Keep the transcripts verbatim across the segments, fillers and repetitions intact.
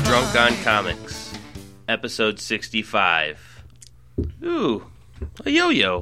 Drunk on Comics, episode sixty-five. Ooh, a yo-yo.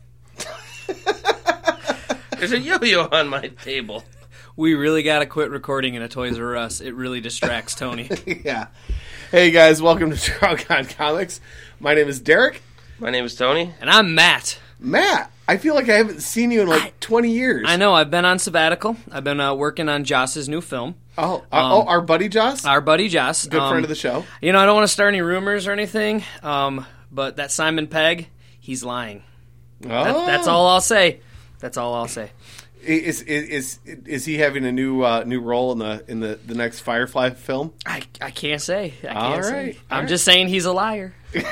There's a yo-yo on my table. We really got to quit recording in a Toys R Us. It really distracts Tony. Yeah. Hey, guys. Welcome to Drunk on Comics. My name is Derek. My name is Tony. And I'm Matt. Matt, I feel like I haven't seen you in like I, twenty years. I know. I've been on sabbatical. I've been uh, working on Joss's new film. Oh, uh, um, oh, our buddy Joss? Our buddy Joss. Good um, friend of the show. You know, I don't want to start any rumors or anything, um, but that Simon Pegg, he's lying. Oh. That, that's all I'll say. That's all I'll say. Is is is is he having a new uh, new role in the in the, the next Firefly film? I, I can't say. I can't All say. right. I'm All just saying he's a liar.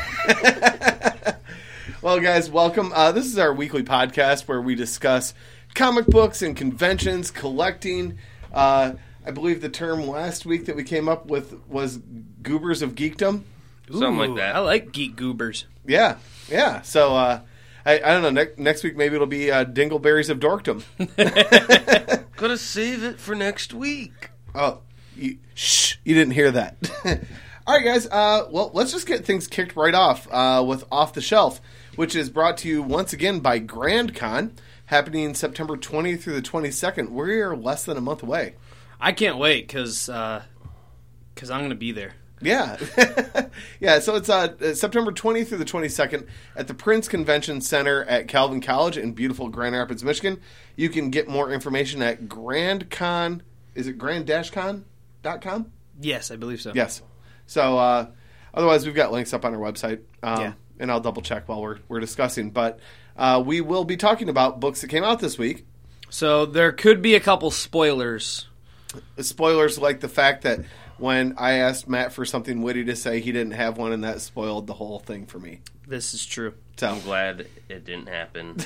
Well, guys, welcome. Uh, this is our weekly podcast where we discuss comic books and conventions, collecting. Uh, I believe the term last week that we came up with was goobers of geekdom. Something like Ooh, that. I like geek goobers. Yeah, yeah. So uh, I, I don't know. Ne- next week maybe it'll be uh, dingleberries of dorkdom. Gotta save it for next week. Oh, you, shh! You didn't hear that. All right, guys. Uh, well, let's just get things kicked right off uh, with Off the Shelf, which is brought to you once again by Grand Con, happening September twentieth through the twenty-second. We're less than a month away. I can't wait because uh, cause I'm going to be there. Yeah. yeah, so it's uh, September twentieth through the twenty-second at the Prince Convention Center at Calvin College in beautiful Grand Rapids, Michigan. You can get more information at GrandCon. Is it grand dash con dot com? Yes, I believe so. Yes. So uh, otherwise, we've got links up on our website. Um, Yeah. And I'll double check while we're, we're discussing. But uh, we will be talking about books that came out this week. So there could be a couple spoilers. Spoilers like the fact that when I asked Matt for something witty to say, he didn't have one, and that spoiled the whole thing for me. This is true. So, I'm glad it didn't happen.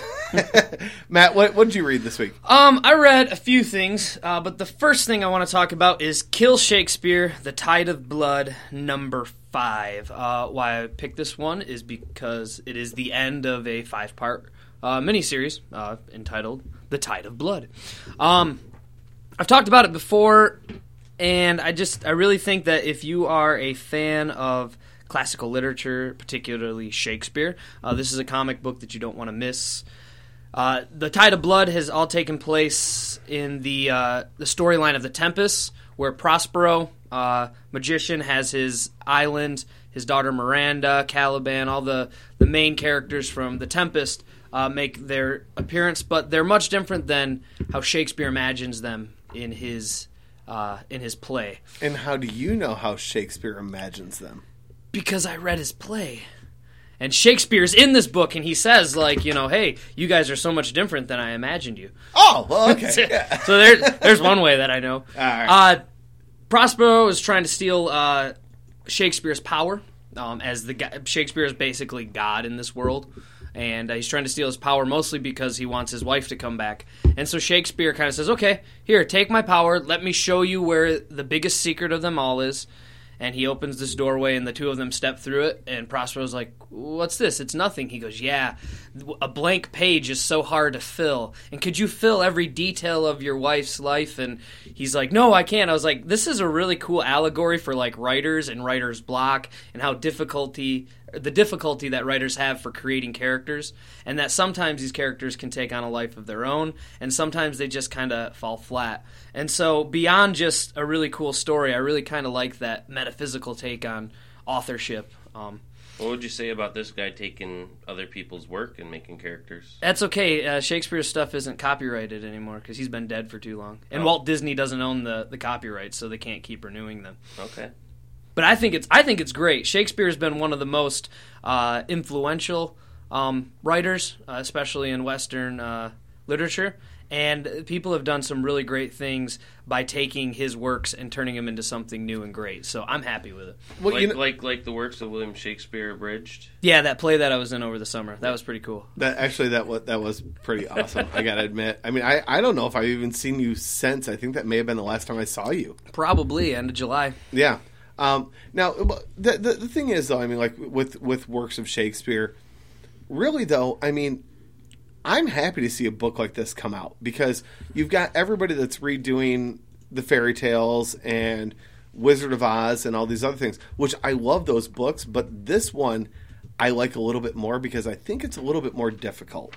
Matt, what what did you read this week? Um, I read a few things, uh, but the first thing I want to talk about is Kill Shakespeare, The Tide of Blood, number five. Uh, why I picked this one is because it is the end of a five-part uh, miniseries uh, entitled The Tide of Blood. Um, I've talked about it before, and I just I really think that if you are a fan of classical literature, particularly Shakespeare, uh, this is a comic book that you don't want to miss. Uh, the Tide of Blood has all taken place in the uh, the storyline of The Tempest, where Prospero, uh, magician, has his island, his daughter Miranda, Caliban, all the, the main characters from The Tempest uh, make their appearance, but they're much different than how Shakespeare imagines them in his uh, in his play. And how do you know how Shakespeare imagines them? Because I read his play. And Shakespeare's in this book, and he says, like, you know, hey, you guys are so much different than I imagined you. Oh, well, okay. Yeah. So there, there's one way that I know. All right. Uh, Prospero is trying to steal uh, Shakespeare's power, um, as the guy, Shakespeare is basically God in this world. And uh, he's trying to steal his power mostly because he wants his wife to come back. And so Shakespeare kind of says, okay, here, take my power. Let me show you where the biggest secret of them all is. And he opens this doorway, and the two of them step through it, and Prospero's like, what's this? It's nothing. He goes, yeah, a blank page is so hard to fill. And could you fill every detail of your wife's life? And he's like, no, I can't. I was like, this is a really cool allegory for, like, writers and writer's block and how difficulty... the difficulty that writers have for creating characters, and that sometimes these characters can take on a life of their own, and sometimes they just kind of fall flat. And so beyond just a really cool story, I really kind of like that metaphysical take on authorship. Um, What would you say about this guy taking other people's work and making characters? that's okay. Uh, Shakespeare's stuff isn't copyrighted anymore because he's been dead for too long. And Oh. Walt Disney doesn't own the, the copyrights, so they can't keep renewing them. Okay. But I think it's I think it's great. Shakespeare's been one of the most uh, influential um, writers, uh, especially in Western uh, literature, and people have done some really great things by taking his works and turning them into something new and great. So I'm happy with it. Well, like, you know, like like the works of William Shakespeare abridged? Yeah, that play that I was in over the summer, that was pretty cool. that actually that was that was pretty awesome. I gotta admit. I mean, I, I don't know if I've even seen you since. I think that may have been the last time I saw you. Probably end of July. Yeah. Um, now, the, the the thing is, though, I mean, like with with works of Shakespeare, really, though, I mean, I'm happy to see a book like this come out because you've got everybody that's redoing the fairy tales and Wizard of Oz and all these other things, which I love those books, but this one I like a little bit more because I think it's a little bit more difficult.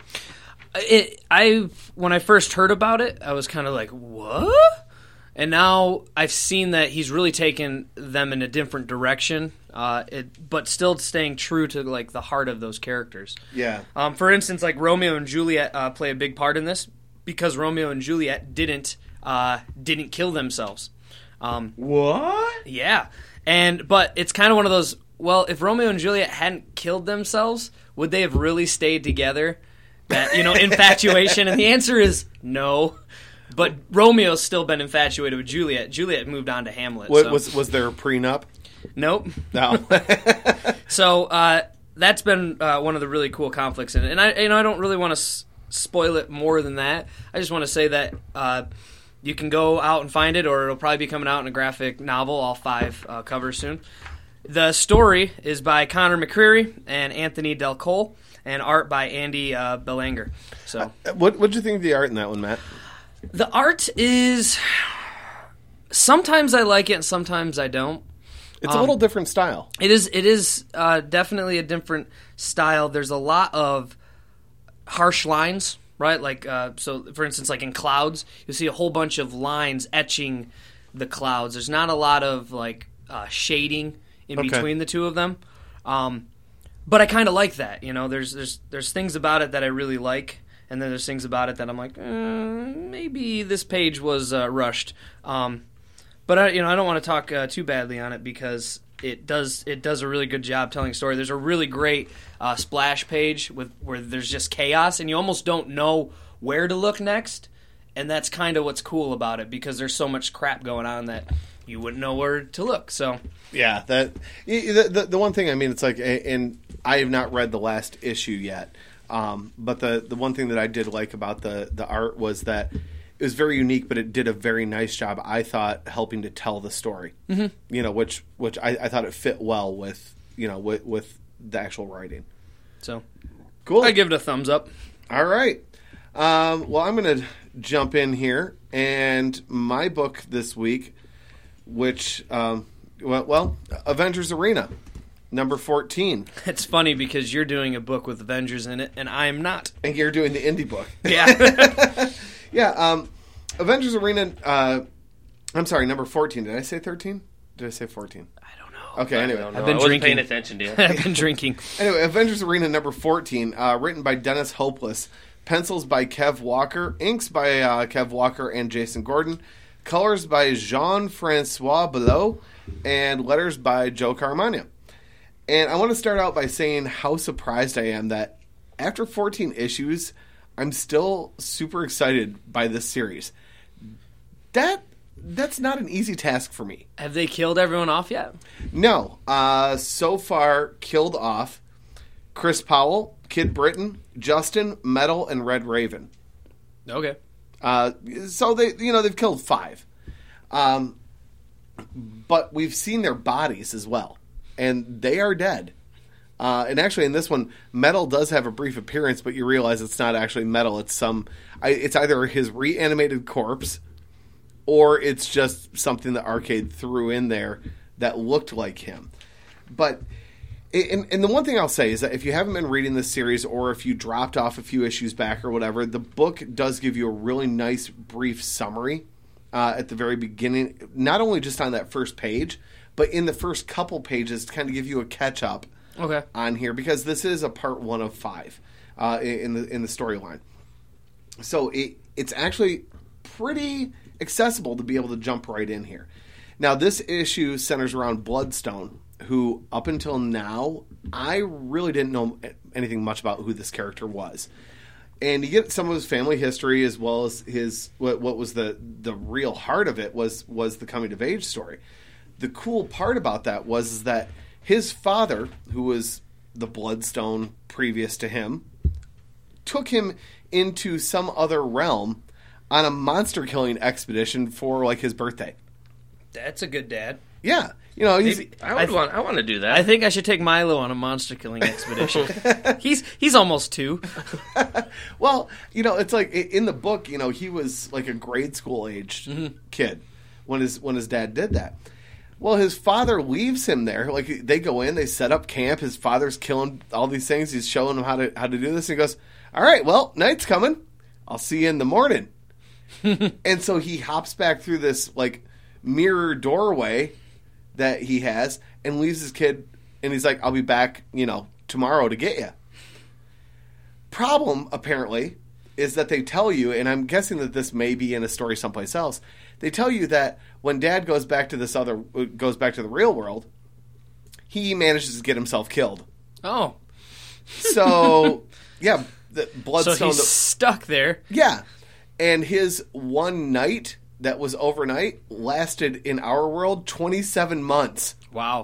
It, I when I first heard about it, I was kind of like, what? And now I've seen that he's really taken them in a different direction, uh, it, but still staying true to like the heart of those characters. Yeah. Um, for instance, like Romeo and Juliet uh, play a big part in this because Romeo and Juliet didn't uh, didn't kill themselves. Um, What? yeah, and but it's kind of one of those. Well, if Romeo and Juliet hadn't killed themselves, would they have really stayed together? That you know, infatuation, and the answer is no. But Romeo's still been infatuated with Juliet. Juliet moved on to Hamlet. What, so. Was was there a prenup? Nope. No. So uh, that's been uh, one of the really cool conflicts in it. And I, you know, I don't really want to s- spoil it more than that. I just want to say that uh, you can go out and find it, or it'll probably be coming out in a graphic novel, all five uh, covers soon. The story is by Connor McCreary and Anthony Del Cole, and art by Andy uh, Belanger. So, what what did you think of the art in that one, Matt? the art is sometimes I like it and sometimes I don't. It's a little different style. It is. It is uh, definitely a different style. There's a lot of harsh lines, right? Like, uh, so for instance, like in Clouds, you see a whole bunch of lines etching the clouds. There's not a lot of like uh, shading in Okay. between the two of them. Um, but I kind of like that. You know, there's there's there's things about it that I really like, and then there's things about it that I'm like, uh, maybe this page was uh, rushed. Um, But I, you know, I don't want to talk uh, too badly on it because it does it does a really good job telling a story. There's a really great uh, splash page with where there's just chaos, and you almost don't know where to look next. And that's kind of what's cool about it because there's so much crap going on that you wouldn't know where to look. So Yeah, that the, the the one thing I mean, it's like, and I have not read the last issue yet, um, but the the one thing that I did like about the the art was that it was very unique, but it did a very nice job, I thought, helping to tell the story. Mm-hmm. You know, which which I, I thought it fit well with you know with with the actual writing. so Cool. I give it a thumbs up. All right. Um, well, I'm going to jump in here, and my book this week, which um, well, well, Avengers Arena, number fourteen, It's funny because you're doing a book with Avengers in it, and I'm not. and you're doing the indie book. Yeah. Yeah, um, Avengers Arena. Uh, I'm sorry, number fourteen. Did I say thirteen? Did I say fourteen? I don't know. Okay. I Anyway, don't know. I've been I wasn't drinking. paying attention to you. I've been drinking. Anyway, Avengers Arena number fourteen, uh, written by Dennis Hopeless, pencils by Kev Walker, inks by uh, Kev Walker and Jason Gordon, colors by Jean-Francois Belot, and letters by Joe Caramagna. And I want to start out by saying how surprised I am that after fourteen issues, I'm still super excited by this series. That that's not an easy task for me. Have they killed everyone off yet? No. Uh, so far, killed off Chris Powell, Kid Britain, Justin, Metal, and Red Raven. Okay. Uh, so they, you know, they've killed five. Um, but we've seen their bodies as well, and they are dead. Uh, and actually, in this one, Metal does have a brief appearance, but you realize it's not actually Metal. It's some. I, it's either his reanimated corpse, or it's just something that Arcade threw in there that looked like him. But and, and the one thing I'll say is that if you haven't been reading this series, or if you dropped off a few issues back or whatever, the book does give you a really nice brief summary uh, at the very beginning. Not only just on that first page, but in the first couple pages to kind of give you a catch up. Okay. On here, because this is a part one of five uh, in the in the storyline, so it it's actually pretty accessible to be able to jump right in here. Now, this issue centers around Bloodstone, who up until now I really didn't know anything much about who this character was, and you get some of his family history as well as his what, what was the the real heart of it was was the coming of age story. The cool part about that was is that his father, who was the Bloodstone previous to him, took him into some other realm on a monster-killing expedition for, like, his birthday. That's a good dad. Yeah. You know, he's... Maybe, I would I th- want. I want to do that. I think I should take Milo on a monster killing expedition. he's he's almost two. Well, you know, it's like, in the book, you know, he was like a grade school-aged Mm-hmm. kid when his when his dad did that. Well, his father leaves him there. Like, they go in, they set up camp. His father's killing all these things. He's showing him how to how to do this. And he goes, all right, well, night's coming. I'll see you in the morning. And so he hops back through this, like, mirror doorway that he has and leaves his kid. And he's like, I'll be back, you know, tomorrow to get you. Problem, apparently, is that they tell you, and I'm guessing that this may be in a story someplace else, they tell you that when Dad goes back to this other, goes back to the real world, he manages to get himself killed. Oh. So, yeah, the Bloodstone. So he's the, stuck there. Yeah. And his one night that was overnight lasted in our world twenty-seven months. Wow.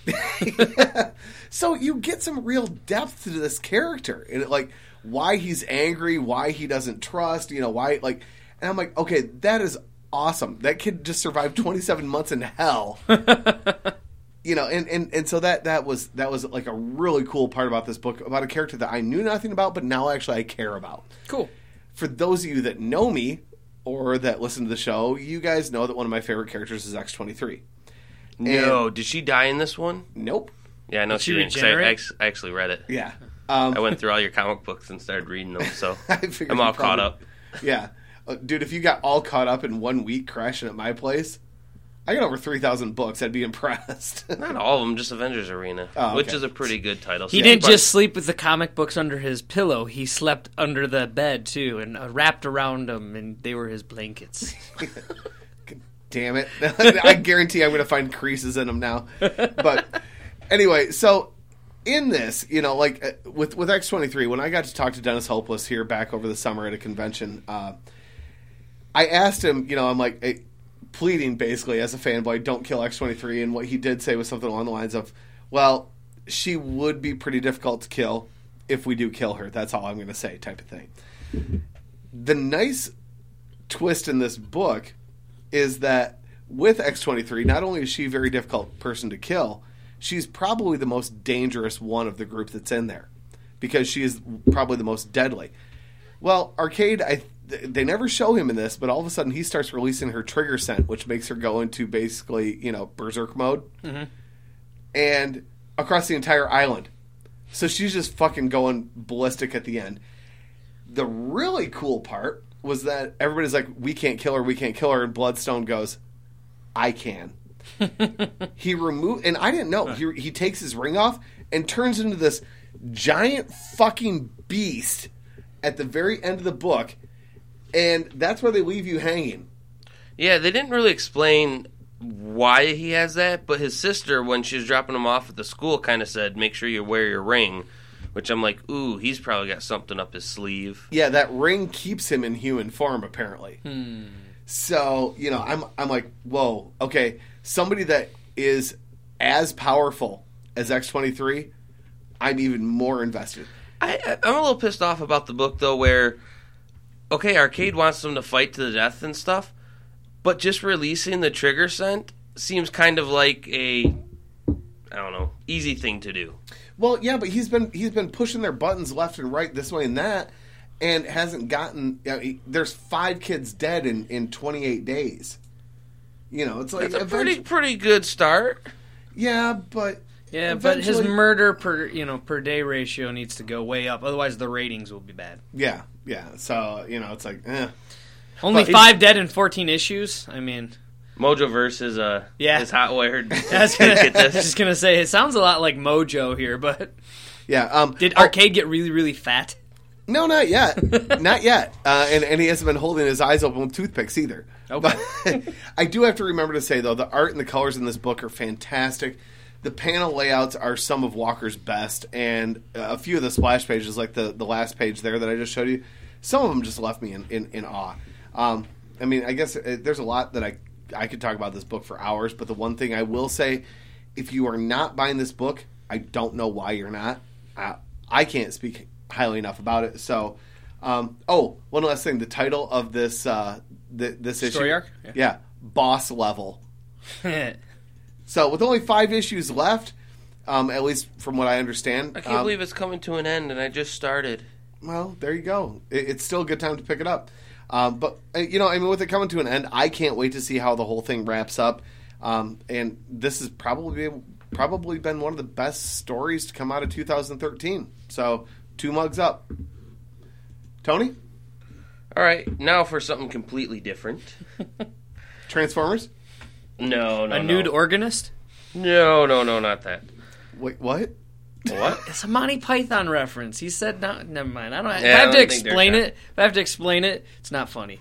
So you get some real depth to this character. And, like, why he's angry, why he doesn't trust, you know, why, like, and I'm like, okay, that is awesome. That kid just survived twenty-seven months in hell. You know, and, and, and so that, that was that was like a really cool part about this book, about a character that I knew nothing about, but now actually I care about. Cool. For those of you that know me or that listen to the show, you guys know that one of my favorite characters is X twenty-three. No, did she die in this one? Nope. Yeah, I know Did she she didn't. 'Cause I, regenerate? ex- I actually read it. Yeah. Um, I went through all your comic books and started reading them, so I figured I'm you all probably- caught up. Yeah. Uh, dude, if you got all caught up in one week crashing at my place, I got over three thousand books. I'd be impressed. Not all of them, just Avengers Arena, Oh, okay. which is a pretty good title. He So didn't but- just sleep with the comic books under his pillow. He slept under the bed, too, and uh, wrapped around him, and they were his blankets. Damn it. I guarantee I'm going to find creases in them now. But anyway, so in this, you know, like uh, with, with X twenty-three, when I got to talk to Dennis Hopeless here back over the summer at a convention, uh, I asked him, you know, I'm like, hey, pleading basically as a fanboy, don't kill X twenty-three. And what he did say was something along the lines of, well, she would be pretty difficult to kill if we do kill her. That's all I'm going to say, type of thing. The nice twist in this book is that with X twenty-three, not only is she a very difficult person to kill, she's probably the most dangerous one of the group that's in there because she is probably the most deadly. Well, Arcade, I they never show him in this, but all of a sudden he starts releasing her trigger scent, which makes her go into basically, you know, berserk mode. Mm-hmm. And across the entire island. So she's just fucking going ballistic at the end. The really cool part was that everybody's like, we can't kill her, we can't kill her, and Bloodstone goes, I can. He removed, and I didn't know, he, he takes his ring off and turns into this giant fucking beast at the very end of the book, and that's where they leave you hanging. Yeah, they didn't really explain why he has that, but his sister, when she was dropping him off at the school, kind of said, make sure you wear your ring, which I'm like, ooh, he's probably got something up his sleeve. Yeah, that ring keeps him in human form, apparently. Hmm. So, you know, I'm I'm like, whoa, okay, somebody that is as powerful as X twenty-three, I'm even more invested. I, I'm a little pissed off about the book, though, where, okay, Arcade wants them to fight to the death and stuff, but just releasing the trigger scent seems kind of like a, I don't know, easy thing to do. Well, yeah, but he's been he's been pushing their buttons left and right, this way and that, and hasn't gotten. You know, he, there's five kids dead in, in twenty-eight days. You know, it's like That's a pretty pretty good start. Yeah, but Yeah, but his eventually- murder per you know per day ratio needs to go way up. Otherwise, the ratings will be bad. yeah, yeah. So you know, it's like, eh. Only But- five dead in fourteen issues. I mean, Mojoverse is uh Yeah. is hot wired. I was gonna, Get I was this. just gonna say it sounds a lot like Mojo here, but yeah. Um, did oh, Arcade get really really fat? No, not yet, not yet. Uh, and and he hasn't been holding his eyes open with toothpicks either. Okay. But I do have to remember to say though, the art and the colors in this book are fantastic. The panel layouts are some of Walker's best, and a few of the splash pages, like the, the last page there that I just showed you, some of them just left me in, in, in awe. Um, I mean, I guess it, there's a lot that I I could talk about this book for hours, but the one thing I will say, if you are not buying this book, I don't know why you're not. Uh, I can't speak highly enough about it. So, um, oh, one last thing. The title of this uh, th- this issue. Story arc? Yeah. Yeah. Boss Level. So with only five issues left, um, at least from what I understand. I can't um, believe it's coming to an end, and I just started. Well, there you go. It, it's still a good time to pick it up. Um, but, uh, you know, I mean, with it coming to an end, I can't wait to see how the whole thing wraps up. Um, and this has probably probably been one of the best stories to come out of two thousand thirteen. So, two mugs up. Tony? All right, now for something completely different. Transformers? No, no, A nude no. organist? No, no, no, not that. Wait, what? What? It's a Monty Python reference. He said, "No, never mind." I don't. If Yeah, I I have to don't think they're explain that. it, if I have to explain it, it's not funny.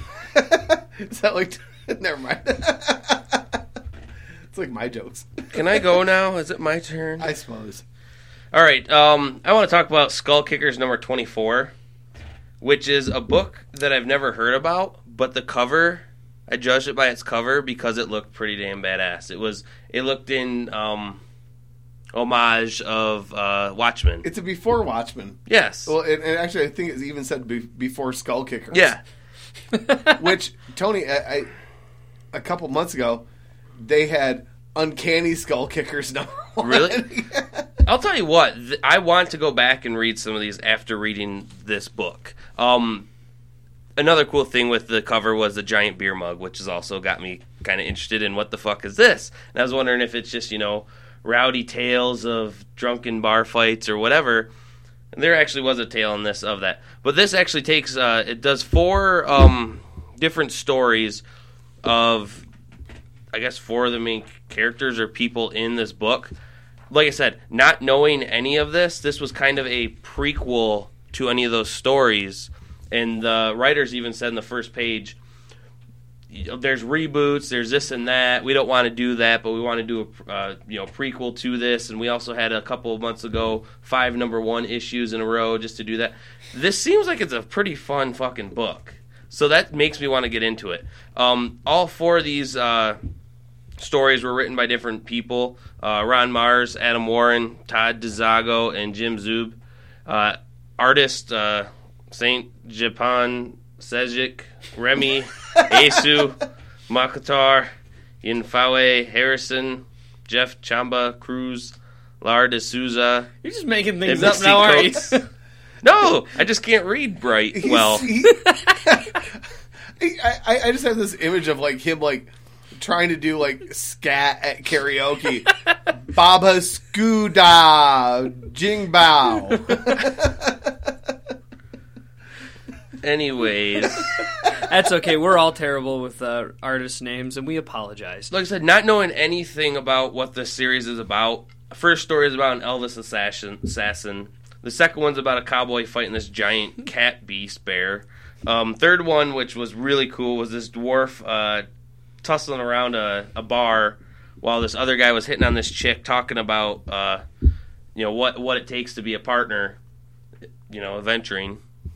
Is that like... Never mind. It's like my jokes. Can I go now? Is it my turn? I suppose. All right. Um, I want to talk about Skull Kickers number twenty-four, which is a book that I've never heard about, but the cover, I judged it by its cover because it looked pretty damn badass. It was. It looked in um, homage of uh, Watchmen. It's a before Watchmen. Yes. Well, and, and actually, I think it's even said be, before Skull Kickers. Yeah. Which, Tony, I, I, a couple months ago, they had Uncanny Skull Kickers number one. Really? I'll tell you what. Th- I want to go back and read some of these after reading this book. Um, another cool thing with the cover was the giant beer mug, which has also got me kind of interested in what the fuck is this. And I was wondering if it's just, you know, rowdy tales of drunken bar fights or whatever. And there actually was a tale in this of that. But this actually takes, uh, it does four um, different stories of, I guess, four of the main characters or people in this book. Like I said, not knowing any of this, this was kind of a prequel to any of those stories. And the writers even said in the first page, there's reboots, there's this and that. We don't want to do that, but we want to do a uh, you know prequel to this. And we also had a couple of months ago five number one issues in a row just to do that. This seems like it's a pretty fun fucking book, so that makes me want to get into it. Um, all four of these uh, stories were written by different people: uh, Ron Mars, Adam Warren, Todd DeZago, and Jim Zub. Uh, artist uh, Saint Japan Sejic, Remy, Asu, Makatar, Yinfawe, Harrison, Jeff Chamba, Cruz, Lar de Souza. You're just making things and up now, aren't you? Coates. No, I just can't read right He's- well. he- I, I I just have this image of like him like trying to do like scat at karaoke. Baba Scooda Jingbao. Anyways, That's okay. We're all terrible with uh, artist names, and we apologize. like I said, not knowing anything about what the series is about. First story is about an Elvis assassin. assassin. The second one's about a cowboy fighting this giant cat beast bear. Um, third one, which was really cool, was this dwarf uh, tussling around a, a bar while this other guy was hitting on this chick, talking about uh, you know what what it takes to be a partner, you know, adventuring.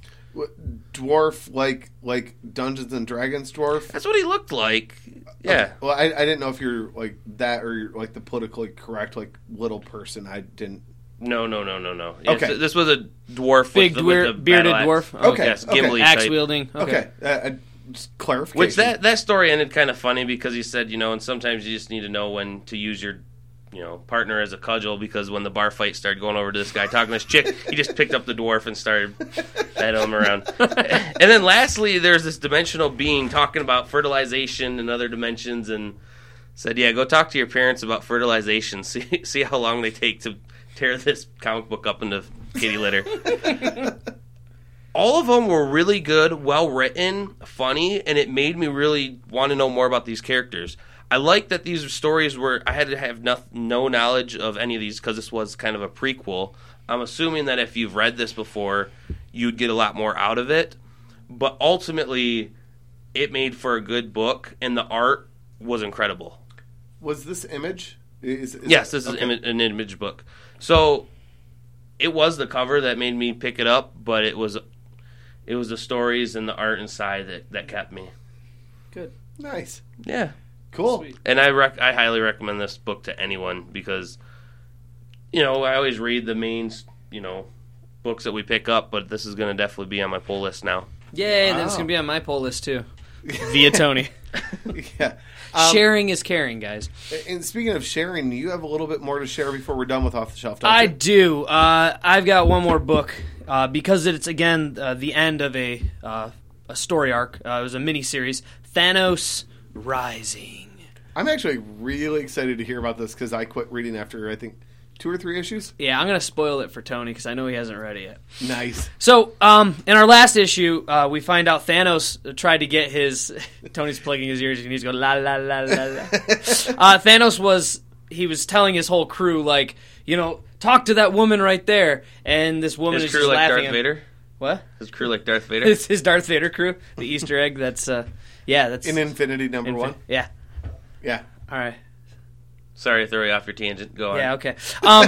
Dwarf like like Dungeons and Dragons dwarf. That's what he looked like. Yeah. Okay. Well, I, I didn't know if you're like that or you're like the politically correct like little person. I didn't. No, no, no, no, no. Yeah, Okay. so this was a dwarf Big with, the, dweir- with the bearded battle axe. dwarf. Okay, Yes, okay. Gimli Axe type. wielding. Okay, uh, uh, just clarification. Which that that story ended kind of funny because he said, you know, and sometimes you just need to know when to use your, you know, partner as a cudgel, because when the bar fight started going over to this guy talking to this chick, he just picked up the dwarf and started batting him around. And then lastly, there's this dimensional being talking about fertilization and other dimensions, and said, yeah, go talk to your parents about fertilization. See see how long they take to tear this comic book up into kitty litter. All of them were really good, well written, funny, and it made me really want to know more about these characters. I like that these stories were, I had to have no, no knowledge of any of these because this was kind of a prequel. I'm assuming that if you've read this before, you'd get a lot more out of it. But ultimately, it made for a good book, and the art was incredible. Was this Image? Is, is Yes, that- this is okay. imi- an image book. So it was the cover that made me pick it up, but it was it was the stories and the art inside that, that kept me. Good. Nice. Yeah. Cool. Sweet. And I rec- I highly recommend this book to anyone because, you know, I always read the main, you know, books that we pick up, but this is going to definitely be on my pull list now. Yay, then it's Wow. going to be on my poll list, too. Via Tony. Yeah. Um, Sharing is caring, guys. And speaking of sharing, you have a little bit more to share before we're done with Off the Shelf, don't I you? do. Uh, I've got one more book uh, because it's, again, uh, the end of a uh, a story arc. Uh, it was a mini-series. Thanos Rising. I'm actually really excited to hear about this because I quit reading after, I think, two or three issues. Yeah, I'm going to spoil it for Tony because I know he hasn't read it yet. Nice. So, um, in our last issue, uh, we find out Thanos tried to get his... Tony's plugging his ears and he's going, la, la, la, la, la. uh, Thanos was... He was telling his whole crew, like, you know, talk to that woman right there. And this woman His is crew just like laughing Darth at Vader? What? His crew like Darth Vader? His, his Darth Vader crew. The Easter egg. That's, uh... Yeah, that's... In Infinity number Infin- one? Yeah. Yeah. All right. Sorry to throw you off your tangent. Go on. Yeah, okay. Um,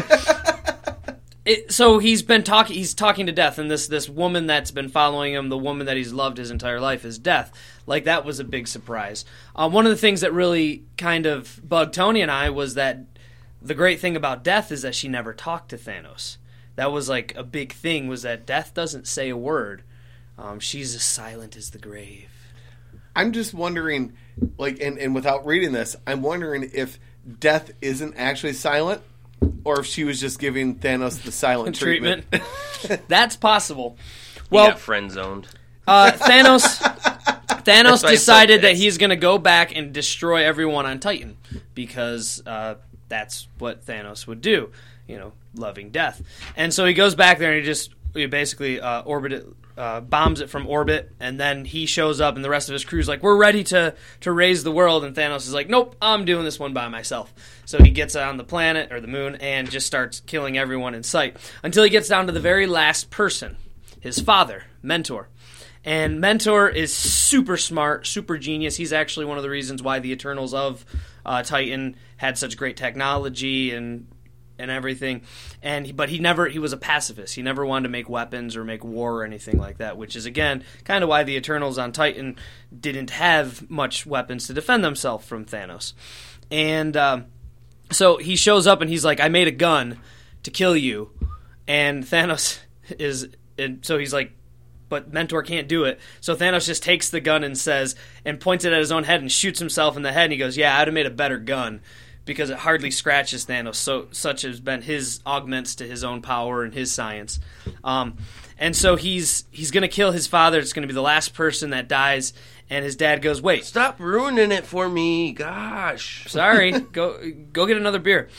it, so he's been talking. He's talking to Death, and this this woman that's been following him, the woman that he's loved his entire life, is Death. Like, that was a big surprise. Uh, one of the things that really kind of bugged Tony and I was that the great thing about Death is that she never talked to Thanos. That was like a big thing. Was that Death doesn't say a word. Um, she's as silent as the grave. I'm just wondering, like, and, and without reading this, I'm wondering if Death isn't actually silent, or if she was just giving Thanos the silent treatment. treatment. That's possible. Well, Well, got friend zoned. uh, Thanos Thanos why he's so decided that pissed. he's going to go back and destroy everyone on Titan because uh, that's what Thanos would do. You know, loving death. And so he goes back there and he just he basically uh, orbit it, uh, bombs it from orbit, and then he shows up and the rest of his crew's like, we're ready to, to raise the world, and Thanos is like, nope, I'm doing this one by myself. So he gets on the planet, or the moon, and just starts killing everyone in sight, until he gets down to the very last person, his father, Mentor. And Mentor is super smart, super genius. He's actually one of the reasons why the Eternals of uh, Titan had such great technology and and everything. And he, but he never he was a pacifist. He never wanted to make weapons or make war or anything like that, which is again kind of why the Eternals on Titan didn't have much weapons to defend themselves from Thanos. And um, so he shows up and he's like, "I made a gun to kill you," and Thanos is and so he's like, but Mentor can't do it. So Thanos just takes the gun and says, and points it at his own head and shoots himself in the head. And he goes, yeah, I'd have made a better gun because it hardly scratches Thanos. So such has been his augments to his own power and his science. Um, and so he's he's going to kill his father. It's going to be the last person that dies. And his dad goes, wait. Stop ruining it for me. Gosh. Sorry. go go get another beer.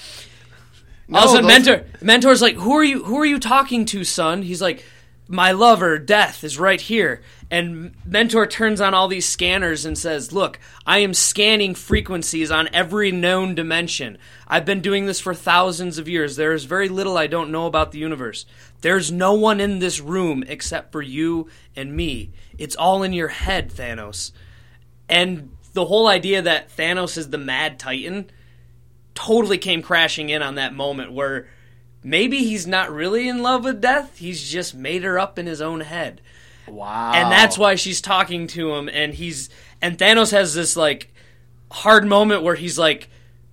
No, All of a sudden, those- Mentor, Mentor's like, who are you Who are you talking to, son? He's like, my lover, Death, is right here. And Mentor turns on all these scanners and says, look, I am scanning frequencies on every known dimension. I've been doing this for thousands of years. There is very little I don't know about the universe. There's no one in this room except for you and me. It's all in your head, Thanos. And the whole idea that Thanos is the Mad Titan totally came crashing in on that moment where maybe he's not really in love with Death. He's just made her up in his own head. Wow. And that's why she's talking to him. And he's and Thanos has this like hard moment where he's like,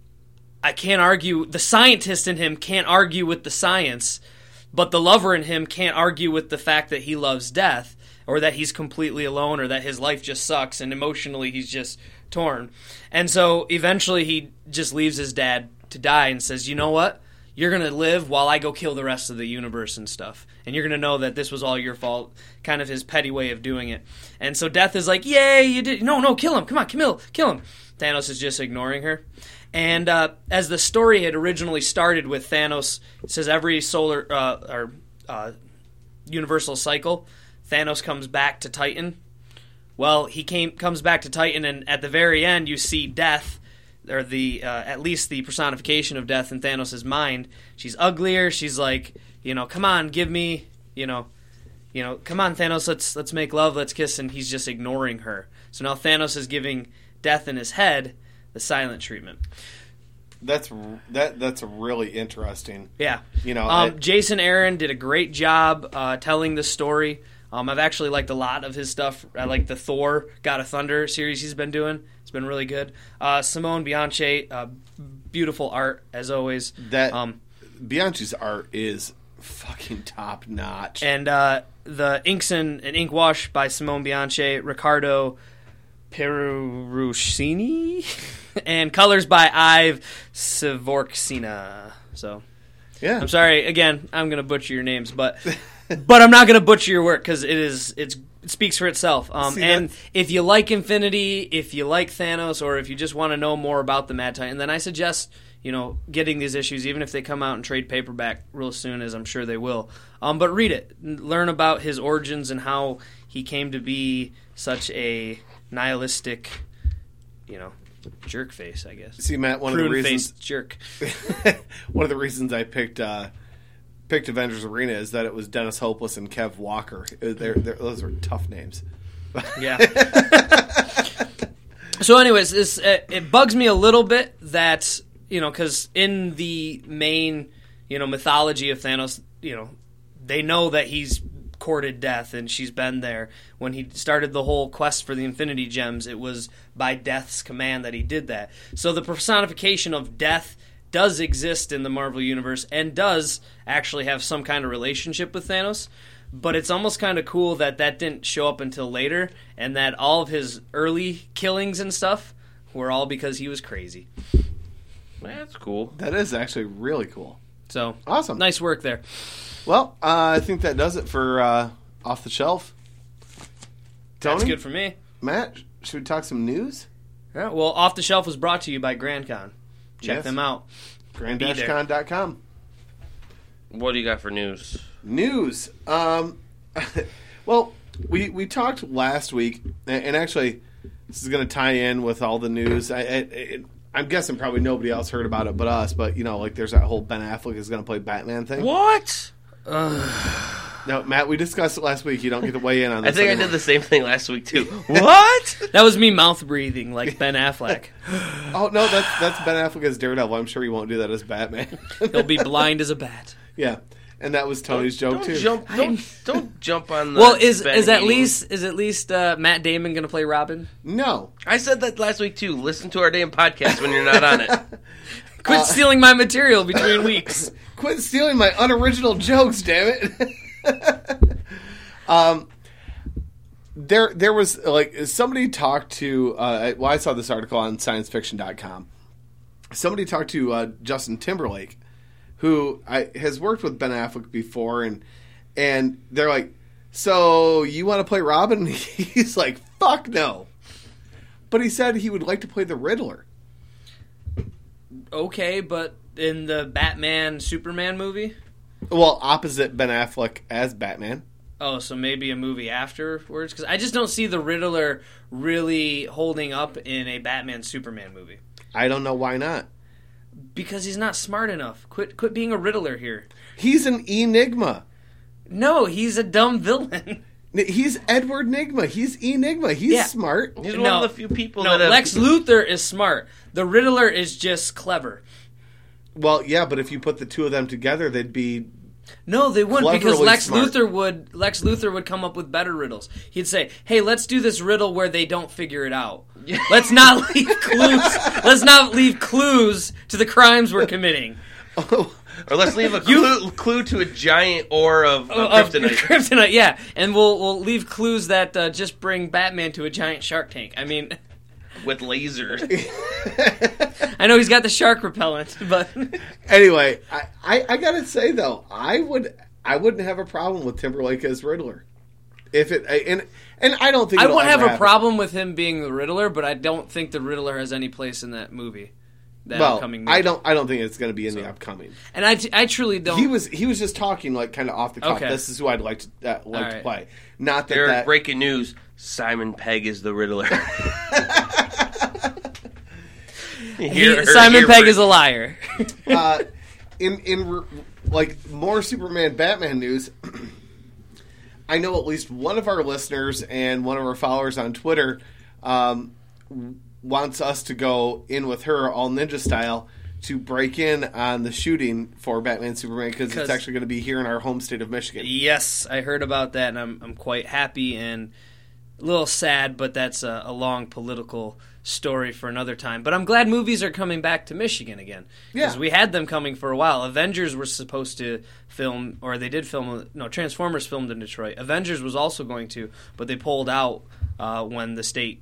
I can't argue. The scientist in him can't argue with the science, but the lover in him can't argue with the fact that he loves Death, or that he's completely alone, or that his life just sucks, and emotionally he's just torn. And so eventually he just leaves his dad to die and says, you know what? You're going to live while I go kill the rest of the universe and stuff. And you're going to know that this was all your fault. Kind of his petty way of doing it. And so Death is like, yay, you did. No, no, kill him. Come on, Camille, kill him. Thanos is just ignoring her. And uh, as the story had originally started with Thanos, it says every solar uh, or uh, universal cycle, Thanos comes back to Titan. Well, he came comes back to Titan, and at the very end, you see Death, or the uh, at least the personification of Death in Thanos' mind. She's uglier. She's like, you know, come on, give me, you know, you know, come on, Thanos, let's let's make love, let's kiss, and he's just ignoring her. So now Thanos is giving Death in his head the silent treatment. That's that. That's really interesting. Yeah, You know, um, I- Jason Aaron did a great job uh, telling the story. Um, I've actually liked a lot of his stuff. I like the Thor God of Thunder series he's been doing. It's been really good. Uh, Simone Bianchi, uh, beautiful art as always. That um, Bianchi's art is fucking top notch. and uh, the inks and, and ink wash by Simone Bianchi, Riccardo Peruscini, and colors by Ive Svorksina. So Yeah. I'm sorry. Again, I'm going to butcher your names, but but I'm not going to butcher your work because it is it's it speaks for itself. Um, See, and that's- if you like Infinity, if you like Thanos, or if you just want to know more about the Mad Titan, then I suggest you know getting these issues, even if they come out in trade paperback real soon, as I'm sure they will. Um, but read it, learn about his origins and how he came to be such a nihilistic, you know, jerk face, I guess. See, Matt, one of the reasons Prune-faced jerk. one of the reasons I picked uh, picked Avengers Arena is that it was Dennis Hopeless and Kev Walker. Uh, They're, they're, those are tough names. Yeah. So, anyways, this uh, it bugs me a little bit that you know because in the main you know mythology of Thanos, you know they know that he's courted death and she's been there. When he started the whole quest for the Infinity Gems, it was by Death's command that he did that. So the personification of death does exist in the Marvel Universe and does actually have some kind of relationship with Thanos. But it's almost kind of cool that that didn't show up until later, and that all of his early killings and stuff were all because he was crazy. That's cool. That is actually really cool. So Awesome. nice work there. Well, uh, I think that does it for uh, Off the Shelf. Tony, That's good for me. Matt, should we talk some news? Yeah, well, Off the Shelf was brought to you by GrandCon. Check Yes. them out. grand Be dash there. con dot com. What do you got for news? News. Um, well, we we talked last week, and, and actually, this is going to tie in with all the news. I, I, it, I'm guessing probably nobody else heard about it but us. But you know, like there's that whole Ben Affleck is going to play Batman thing. What? No, Matt, we discussed it last week. You don't get to weigh in on I this. think I anymore. did the same thing last week too. What? That was me mouth breathing like Ben Affleck. Oh no, that's that's Ben Affleck as Daredevil. I'm sure he won't do that as Batman. He'll be blind as a bat. Yeah, and that was Tony's joke Don't too. jump! Don't, don't jump on the. Well, is Ben is at hating. least is at least uh, Matt Damon going to play Robin? No, I said that last week too. Listen to our damn podcast when you're not on it. Quit Uh, stealing my material between weeks. quit stealing my unoriginal jokes, damn it. um, there there was like somebody talked to. Uh, well, I saw this article on science fiction dot com. Somebody talked to uh, Justin Timberlake, who I, has worked with Ben Affleck before, and and they're like, "So you want to play Robin?" He's like, "Fuck no," but he said he would like to play the Riddler. Okay, but in the Batman Superman movie? Well, opposite Ben Affleck as Batman. Oh, so maybe a movie afterwards? Because I just don't see the Riddler really holding up in a Batman Superman movie. I don't know why not. Because he's not smart enough. Quit quit being a Riddler here. He's an enigma. No, he's a dumb villain. He's Edward Nigma. He's Enigma. He's Yeah. smart. He's No. one of the few people No, that have. Lex Luthor is smart. The Riddler is just clever. Well, yeah, but if you put the two of them together, they'd be. No, they wouldn't because Cleverly Lex smart. Luthor would Lex Luthor would come up with better riddles. He'd say, "Hey, let's do this riddle where they don't figure it out. Let's not leave clues. Let's not leave clues to the crimes we're committing." Or let's leave a clue, clue to a giant ore of, of Of kryptonite. kryptonite, yeah, and we'll we'll leave clues that uh, just bring Batman to a giant shark tank. I mean, With lasers. I know he's got the shark repellent, but Anyway, I, I, I gotta say though, I would I wouldn't have a problem with Timberlake as Riddler. If it and and I don't think I it'll wouldn't have ever a happen. problem with him being the Riddler. But I don't think the Riddler has any place in that movie. That Well, upcoming movie. I don't I don't think it's going to be in the upcoming. and I, t- I truly don't. He was he was just talking like kind of off the cuff. Okay. This is who I'd like to uh, like All to right. play. Not that Eric, that breaking news. Simon Pegg is the Riddler. He- Here- Simon here Pegg for- is a liar. uh, in in re- like more Superman Batman news. I know at least one of our listeners and one of our followers on Twitter um, wants us to go in with her all ninja style to break in on the shooting for Batman Superman because it's 'Cause- actually going to be here in our home state of Michigan. Yes, I heard about that, and I'm I'm quite happy and a little sad, but that's a, a long political story for another time. But I'm glad movies are coming back to Michigan again because Yeah. we had them coming for a while. Avengers were supposed to film, or they did film. No, Transformers filmed in Detroit. Avengers was also going to, but they pulled out uh, when the state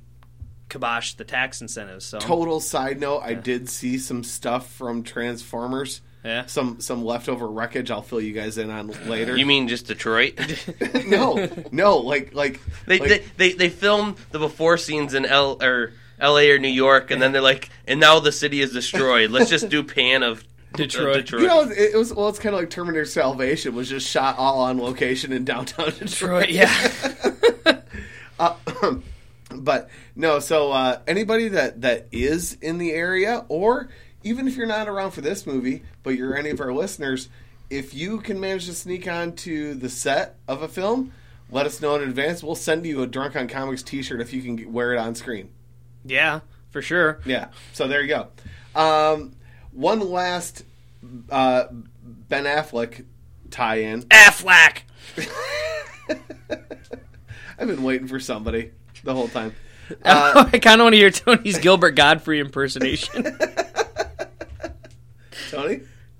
kiboshed the tax incentives. So Total side note, I did see some stuff from Transformers Yeah. Some some leftover wreckage I'll fill you guys in on later. You mean just Detroit? no, no, like like they, like, they they they filmed the before scenes in L or L A or New York, and then they're like, and now the city is destroyed. Let's just do pan of Detroit. Of Detroit. You know, it, it was well. It's kind of like Terminator Salvation was just shot all on location in downtown Detroit. Yeah. uh, but no, so uh, anybody that that is in the area, or even if you're not around for this movie, but you're any of our listeners, if you can manage to sneak onto the set of a film, let us know in advance. We'll send you a Drunk on Comics T-shirt if you can get, wear it on screen. Yeah, for sure. Yeah. So there you go. Um, one last uh, Ben Affleck tie-in. Affleck. I've been waiting for somebody the whole time. Uh, I kind of want to hear Tony's Gilbert Godfrey impersonation. Tony?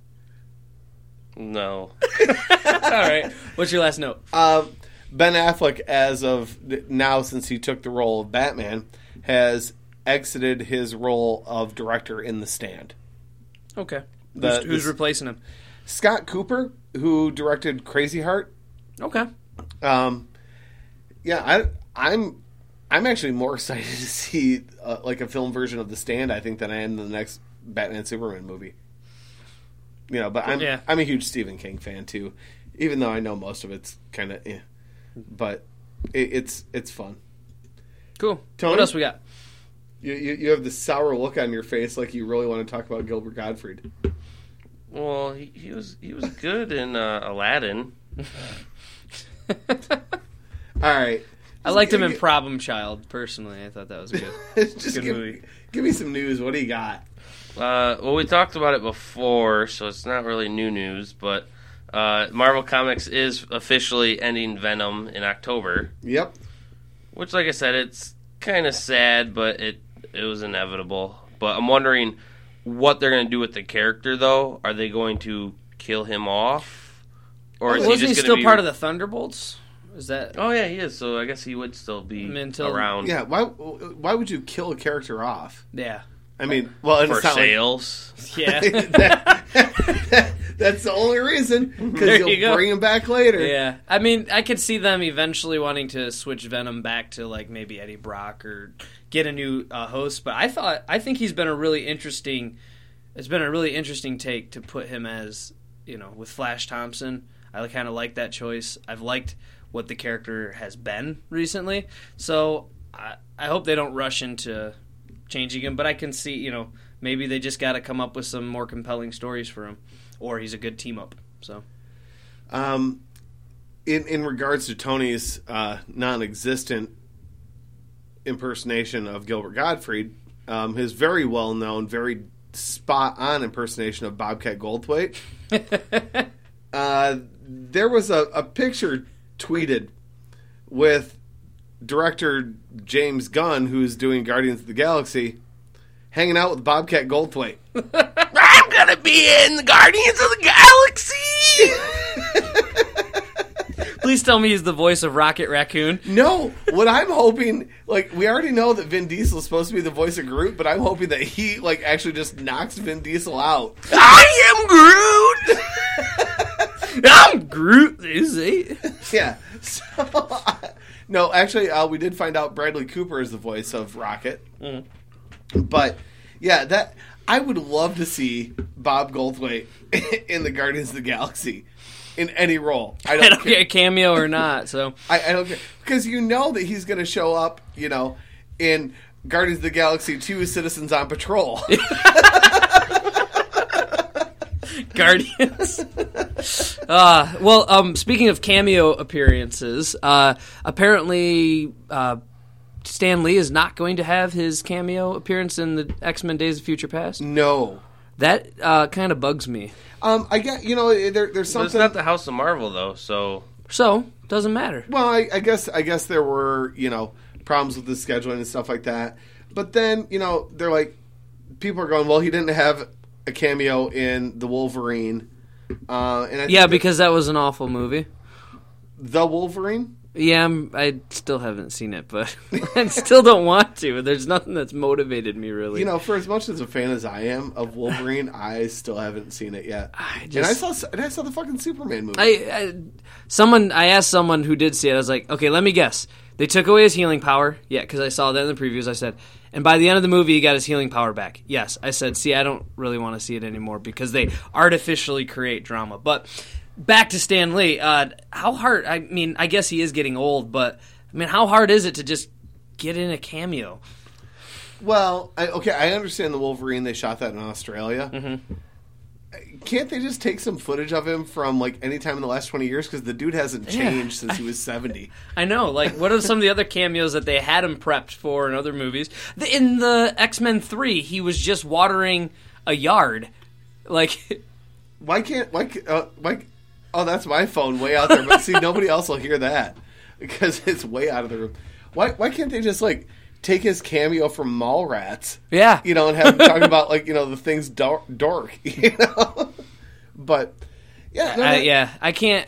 No. All right. What's your last note? Um, Ben Affleck, as of now, since he took the role of Batman, has exited his role of director in The Stand. Okay. The- who's who's this- replacing him? Scott Cooper, who directed Crazy Heart. Okay. Um, yeah, I, I'm I'm actually more excited to see uh, like a film version of The Stand, I think, than I am the next Batman Superman movie. You know, but I'm Yeah. I'm a huge Stephen King fan too, even though I know most of it's kind of, eh. But it, it's it's fun. Cool. Tony? What else we got? You, you you have this sour look on your face, like you really want to talk about Gilbert Gottfried. Well, he, he was he was good in uh, Aladdin. All right, I liked him in Just Problem Child, personally. I thought that was good. give- Just Good give, movie. give me some news. What do you got? Uh, well, we talked about it before, so it's not really new news, but uh, Marvel Comics is officially ending Venom in October, Yep. which, like I said, it's kind of sad, but it it was inevitable. But I'm wondering what they're going to do with the character, though. Are they going to kill him off, or is he Wasn't he, just still going to be part of the Thunderbolts? Is that... Oh yeah, he is. So I guess he would still be I mean, until- around Yeah. Why why would you kill a character off? Yeah. I mean, well, and for it's not like- sales. Yeah. that, that's the only reason, There because you you'll go. bring him back later. Yeah. I mean, I could see them eventually wanting to switch Venom back to, like, maybe Eddie Brock or get a new uh, host. But I thought... I think he's been a really interesting... It's been a really interesting take to put him as, you know, with Flash Thompson. I kind of like that choice. I've liked what the character has been recently. So I, I hope they don't rush into changing him. But I can see, you know, maybe they just got to come up with some more compelling stories for him. Or he's a good team-up. So... Um, in in regards to Tony's uh, non-existent impersonation of Gilbert Gottfried, um, his very well-known, very spot-on impersonation of Bobcat Goldthwait, uh, there was a, a picture tweeted with director James Gunn, who's doing Guardians of the Galaxy, hanging out with Bobcat Goldthwait. I'm gonna be in the Guardians of the Galaxy. Please tell me he's the voice of Rocket Raccoon. No, what I'm hoping, like, we already know that Vin Diesel is supposed to be the voice of Groot, but I'm hoping that he, like, actually just knocks Vin Diesel out. I am Groot. I'm Groot, is he? Yeah. So, no, actually, uh, we did find out Bradley Cooper is the voice of Rocket. Mm. But, yeah, that I would love to see Bob Goldthwait in the Guardians of the Galaxy. In any role. I I don't don't care. get a cameo or not, so... I, I don't care. Because you know that he's going to show up, you know, in Guardians of the Galaxy two Citizens on Patrol. Guardians. uh, well, um, speaking of cameo appearances, uh, apparently uh, Stan Lee is not going to have his cameo appearance in the X-Men Days of Future Past. No. That uh, kind of bugs me. Um, I get, you know, there, there's But it's something. not the House of Marvel though, so So, doesn't matter. Well, I, I guess, I guess there were, you know, problems with the scheduling and stuff like that. But then, you know, they're like, people are going, well, he didn't have a cameo in the Wolverine. Uh, and I think Yeah, that- because that was an awful movie. the Wolverine. Yeah, I'm, I still haven't seen it, but I still don't want to. There's nothing that's motivated me, really. You know, for as much as a fan as I am of Wolverine, I still haven't seen it yet. I just, and I saw and I saw the fucking Superman movie. I, I someone I asked someone who did see it. I was like, okay, let me guess. They took away his healing power. Yeah, because I saw that in the previews. I said, and by the end of the movie, he got his healing power back. Yes, I said, see, I don't really want to see it anymore because they artificially create drama. But back to Stan Lee. Uh, how hard? I mean, I guess he is getting old, but I mean, how hard is it to just get in a cameo? Well, I, okay, I understand the Wolverine. They shot that in Australia. Mm-hmm. Can't they just take some footage of him from like any time in the last twenty years? Because the dude hasn't changed Yeah. since he was seventy. I know. Like, what are some of the other cameos that they had him prepped for in other movies? The, in the X-Men three, he was just watering a yard. Like, Why can't why ca- uh, why? Oh, that's my phone way out there. But see, nobody else will hear that because it's way out of the room. Why why can't they just like take his cameo from Mallrats? yeah. You know, and have him talking about like you know the things dark, dark you know. But yeah, no, I, that- yeah, I can't.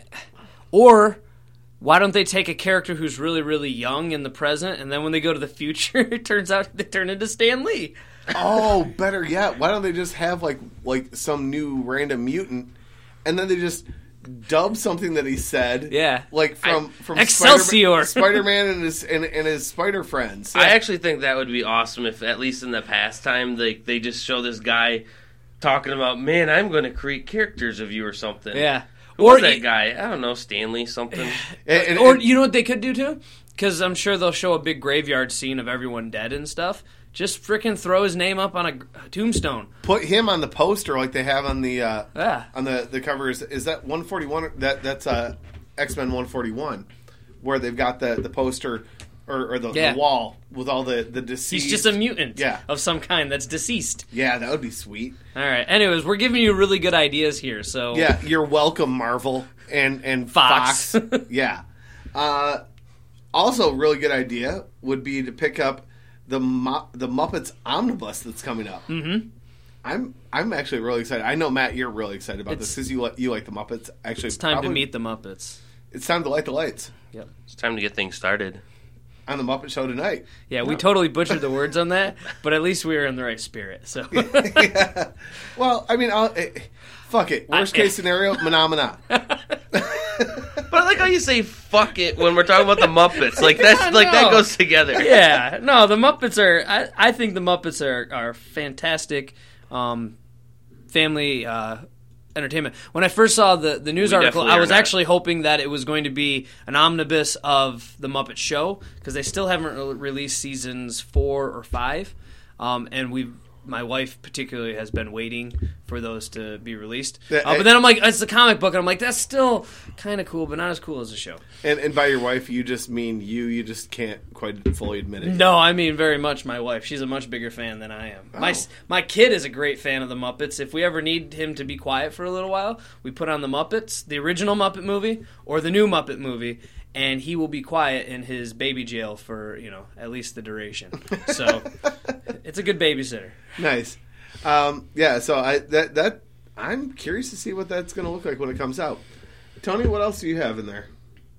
Or why don't they take a character who's really, really young in the present, and then when they go to the future, it turns out they turn into Stan Lee? Oh, better yet, why don't they just have like like some new random mutant, and then they just dub something that he said, Yeah. like from I- from Excelsior. Spider Man and his and, and his Spider friends. I actually think that would be awesome if, at least in the pastime, they they just show this guy talking about, man, I'm going to create characters of you or something. Yeah. Who Or was that y- guy? I don't know, Stanley something. And- and- Or and- you know what they could do too? Because I'm sure they'll show a big graveyard scene of everyone dead and stuff. Just frickin' throw his name up on a g- tombstone. put him on the poster like they have on the uh, Yeah. on the the covers. Is that one forty-one? That that's uh, X Men one forty-one, where they've got the the poster or, or the, Yeah. the wall with all the the deceased. He's just a mutant Yeah. of some kind that's deceased. Yeah, that would be sweet. All right. Anyways, we're giving you really good ideas here. So Yeah, you're welcome, Marvel and and Fox. Fox. Yeah. Uh, also, really good idea would be to pick up the Mu- the Muppets omnibus that's coming up. Mm-hmm. I'm I'm actually really excited. I know Matt, you're really excited about It's- this because you li- you like the Muppets. Actually, It's time probably- to meet the Muppets. It's time to light the lights Yep. It's time to get things started. on the Muppet Show tonight. Yeah, we No. totally butchered the words on that, but at least we were in the right spirit. So Yeah. Well, I mean, I'll, eh, fuck it. Worst I- case scenario, phenomena. But I like how you say "fuck it" when we're talking about the Muppets. Like that's Yeah, like that no. goes together. yeah, no, the Muppets are. I, I think the Muppets are are fantastic, um, family uh, entertainment. When I first saw the the news We article, definitely I are was not. actually hoping that it was going to be an omnibus of the Muppet Show because they still haven't re- released seasons four or five, um, and we. My wife particularly has been waiting for those to be released. Yeah, Uh, but then I'm like, it's a comic book, and I'm like, that's still kind of cool, but not as cool as the show. And, and by your wife, you just mean you. You just can't quite fully admit it. No, I mean very much my wife. She's a much bigger fan than I am. My Oh. my kid is a great fan of the Muppets. If we ever need him to be quiet for a little while, we put on the Muppets, the original Muppet movie or the new Muppet movie, and he will be quiet in his baby jail for, you know, at least the duration. So it's a good babysitter. Nice. Um, yeah. So I that that I'm curious to see what that's going to look like when it comes out. Tony, what else do you have in there?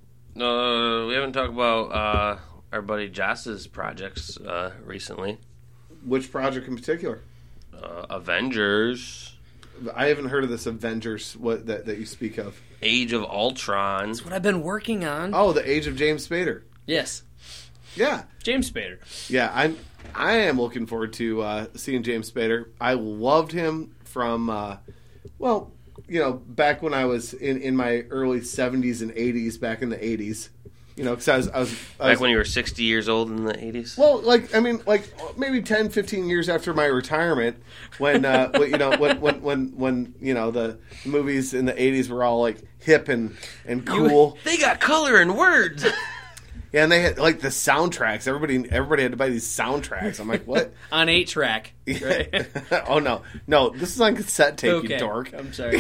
Uh, we haven't talked about uh, our buddy Joss's projects uh, recently. Which project in particular? Uh, Avengers, I haven't heard of this Avengers. What that that you speak of? Age of Ultron. That's what I've been working on. Oh, the Age of James Spader. Yes, Yeah. James Spader. Yeah, I'm. I am looking forward to uh, seeing James Spader. I loved him from, uh, well, you know, back when I was in, in my early seventies and eighties, back in the eighties. You know, because I was, I was, I Back was when you were sixty years old in the eighties. well, like I mean, like maybe ten, fifteen years after my retirement, when uh, when, you know, when, when when when you know the movies in the eighties were all like hip and and cool. They got color and words. Yeah, and they had like the soundtracks. Everybody, everybody had to buy these soundtracks. I'm like, what? On eight track. Right? Oh no, no, this is on cassette tape, Okay. you dork. I'm sorry.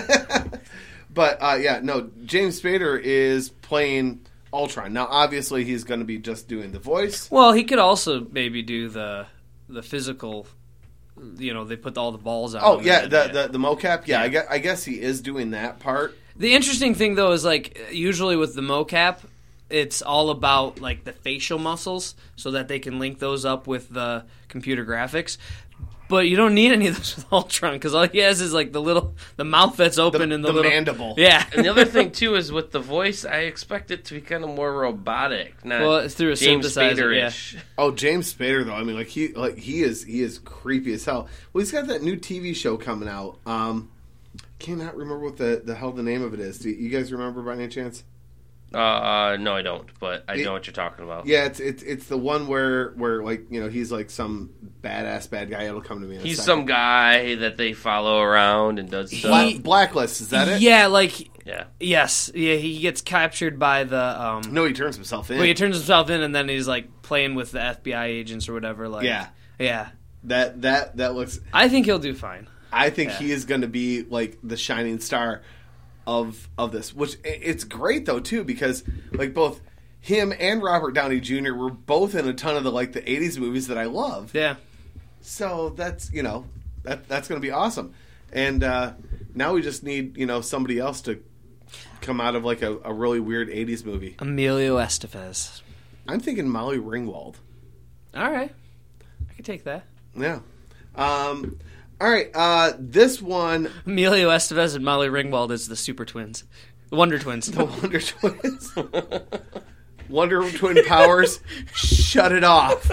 But uh, yeah, no, James Spader is playing Ultron. Now, obviously, he's going to be just doing the voice. Well, he could also maybe do the the physical. You know, they put all the balls out. Oh on yeah, it. the, the the mocap. Yeah, Yeah. I guess, I guess he is doing that part. The interesting thing though is like usually with the mocap, it's all about like the facial muscles so that they can link those up with the computer graphics. But you don't need any of those with Ultron because all he has is like the little the mouth that's open The- and the, the little mandible. Yeah, And the other thing too is with the voice, I expect it to be kind of more robotic, not well, it's through a James synthesizer. Yeah. Spader-ish. Oh, James Spader though. I mean, like he like he is he is creepy as hell. Well, he's got that new T V show coming out. Um, cannot remember what the the hell the name of it is. Do you guys remember by any chance? Uh, no, I don't, but I It- know what you're talking about. Yeah, it's it's it's the one where where like you know he's like some badass bad guy. It'll come to me. In a He's second. some guy that they follow around and does stuff. Bla- He- Blacklist. Is that it? Yeah, like Yeah. yes, yeah. He gets captured by the. Um, No, he turns himself in. well, he turns himself in, and then he's like playing with the F B I agents or whatever. Like, Yeah. yeah. that that that looks. I think he'll do fine. I think Yeah. he is going to be like the shining star of of this, which i- it's great though too because like both him and Robert Downey Junior were both in a ton of the like the eighties movies that I love. Yeah. So that's you know that that's going to be awesome, and uh, now we just need you know somebody else to come out of like a, a really weird eighties movie. Emilio Estevez. I'm thinking Molly Ringwald. All right, I can take that. Yeah. Um, all right. Uh, this one, Emilio Estevez and Molly Ringwald is the Super Twins, the Wonder Twins. the Wonder Twins, Wonder Twin powers. Shut it off.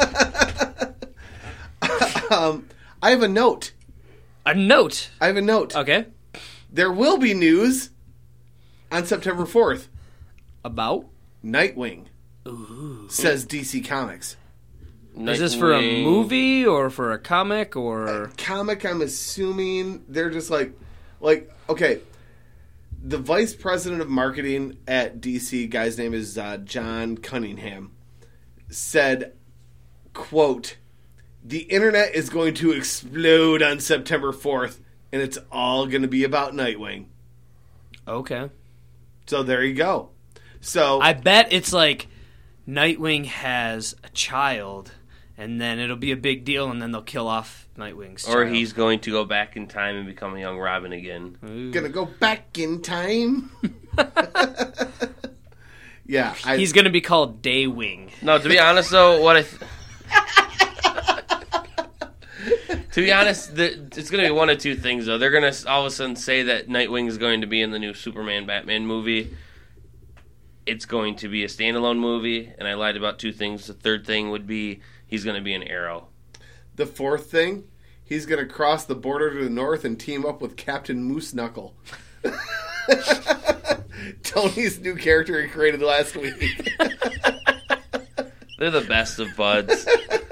um, I have a note. A note. I have a note. Okay. There will be news on September fourth. About. Nightwing, says D C Comics. Is this for a Nightwing. movie or for a comic or? Comic, I'm assuming they're just like, like okay. The vice president of marketing at D C, guy's name is uh, John Cunningham, said, "quote The internet is going to explode on September fourth, and it's all going to be about Nightwing." Okay. So there you go. So I bet it's like Nightwing has a child, and then it'll be a big deal, and then they'll kill off Nightwing's Or child. he's going to go back in time and become a young Robin again. Ooh. gonna go back in time. Yeah, I, He's gonna be called Daywing. No, to be honest though, what I th- to be honest, the, it's going to be one of two things though. They're going to all of a sudden say that Nightwing is going to be in the new Superman Batman movie. It's going to be a standalone movie, and I lied about two things. The third thing would be he's going to be an Arrow. The fourth thing, he's going to cross the border to the north and team up with Captain Moose Knuckle. Tony's new character he created last week. They're the best of buds.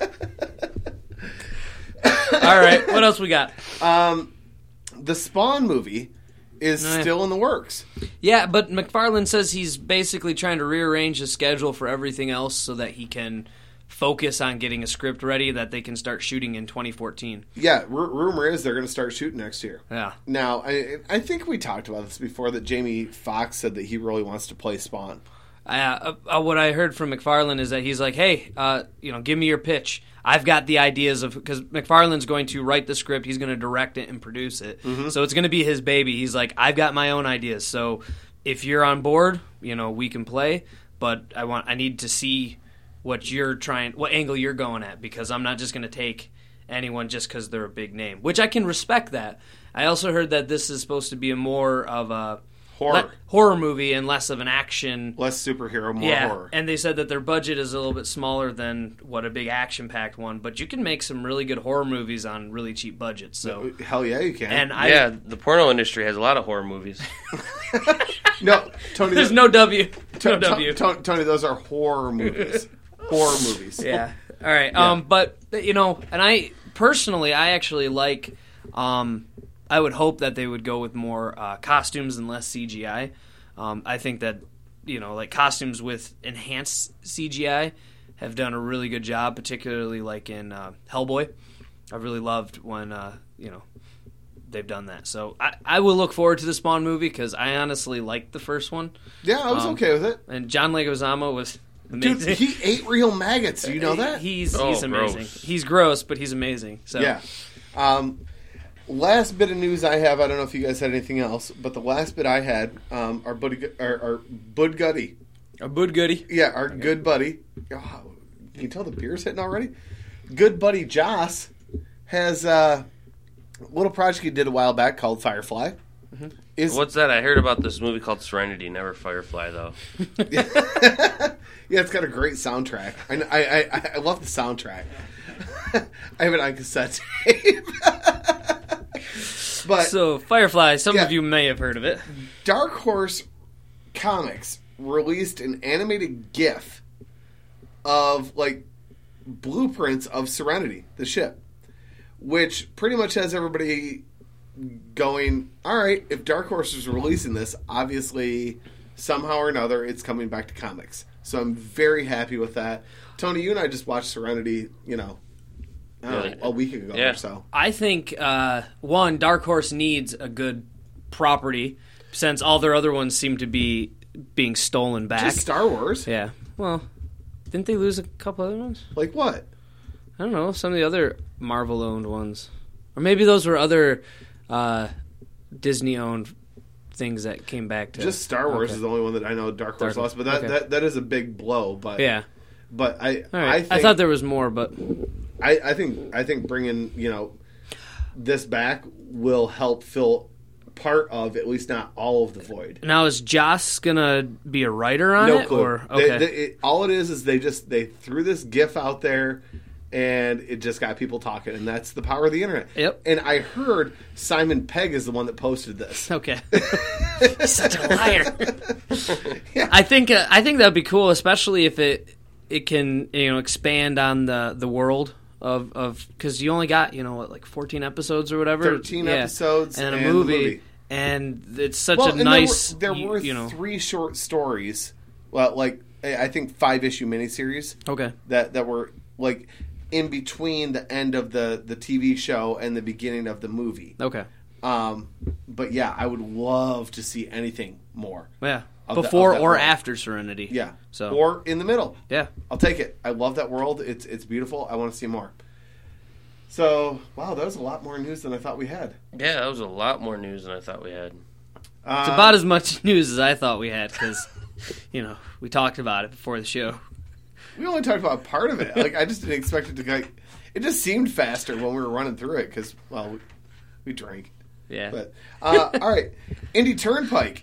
All right, what else we got? Um, the Spawn movie is Oh, yeah. still in the works. Yeah, but McFarlane says he's basically trying to rearrange his schedule for everything else so that he can focus on getting a script ready that they can start shooting in twenty fourteen. Yeah, r- rumor is they're going to start shooting next year. Yeah. Now, I, I think we talked about this before, that Jamie Foxx said that he really wants to play Spawn. Uh, uh, what I heard from McFarlane is that he's like, hey, uh, you know, give me your pitch. I've got the ideas of, because McFarlane's going to write the script, he's going to direct it and produce it. So it's going to be his baby. He's like, I've got my own ideas. So if you're on board, you know, we can play. But I want, I need to see what you're trying, what angle you're going at, because I'm not just going to take anyone just because they're a big name, which I can respect that. I also heard that this is supposed to be a more of a Horror. le- horror movie and less of an action. Less superhero, more Yeah, horror. and they said that their budget is a little bit smaller than what a big action-packed one, but you can make some really good horror movies on really cheap budgets. So, Hell yeah, you can. and I, Yeah, the porno industry has a lot of horror movies. no, Tony, there's those- no W, no To- W. To- To- Tony, those are horror movies. horror movies. Yeah. All right. Um, but you know, and I personally, I actually like. Um, I would hope that they would go with more uh, costumes and less C G I. Um, I think that you know, like costumes with enhanced C G I have done a really good job, particularly like in uh, Hellboy. I really loved when uh, you know they've done that. So I, I will look forward to the Spawn movie because I honestly liked the first one, Yeah, I was Um, okay with it. and John Leguizamo was Dude, amazing. he ate real maggots. Do you know that? He's Oh, he's amazing. gross. He's gross, but he's amazing. So Yeah. Um, last bit of news I have, I don't know if you guys had anything else, but the last bit I had, um, our Bud, our, our Bud Gutty A Bud Goody. Yeah, our okay. good buddy. Oh, can you tell the beer's hitting already? Good buddy Joss has a little project he did a while back called Firefly. Mm-hmm. Is, What's that? I heard about this movie called Serenity, never Firefly, though. Yeah, it's got a great soundtrack. I, I, I, I love the soundtrack. I have it on cassette tape. But so, Firefly, some yeah, of you may have heard of it. Dark Horse Comics released an animated GIF of, like, blueprints of Serenity, the ship, which pretty much has everybody going, all right, if Dark Horse is releasing this, obviously, somehow or another, it's coming back to comics. So I'm very happy with that. Tony, you and I just watched Serenity, you know, I don't know, a week ago yeah. or so. I think, uh, one, Dark Horse needs a good property, since all their other ones seem to be being stolen back. Just Star Wars. Yeah. Well, didn't they lose a couple other ones? Like what? I don't know. Some of the other Marvel-owned ones. Or maybe those were other uh, Disney-owned things that came back to... Just Star Wars okay. is the only one that I know Dark Horse Dark, lost, but that, okay. that that is a big blow. But yeah. But I right. I, think, I thought there was more, but... I, I think I think bringing, you know, this back will help fill part of, at least not all of, the void. Now, is Joss gonna be a writer on no it? Clue. Or okay. They, they, it, all it is is they just they threw this GIF out there, and it just got people talking, and that's the power of the internet. Yep. And I heard Simon Pegg is the one that posted this. Okay. Such a liar. Yeah. I think uh, I think that'd be cool, especially if it it can, you know, expand on the, the world of of because you only got, you know, what, like fourteen episodes or whatever. Thirteen yeah. episodes and a and movie, movie, and it's such well, a nice. There were, there were you, you know, three short stories. Well, like I think five issue miniseries. Okay. That that were like in between the end of the, the T V show and the beginning of the movie. Okay. Um, but yeah, I would love to see anything more. Yeah. The, Before or world. after Serenity. Yeah. So or in the middle. Yeah. I'll take it. I love that world. It's it's beautiful. I want to see more. So, wow, that was a lot more news than I thought we had. Yeah, that was a lot more news than I thought we had. Uh, it's about as much news as I thought we had because, you know, we talked about it before the show. We only talked about part of it. Like, I just didn't expect it to go. It just seemed faster when we were running through it because, well, we, we drank. Yeah. But uh, all right, Indy Turnpike.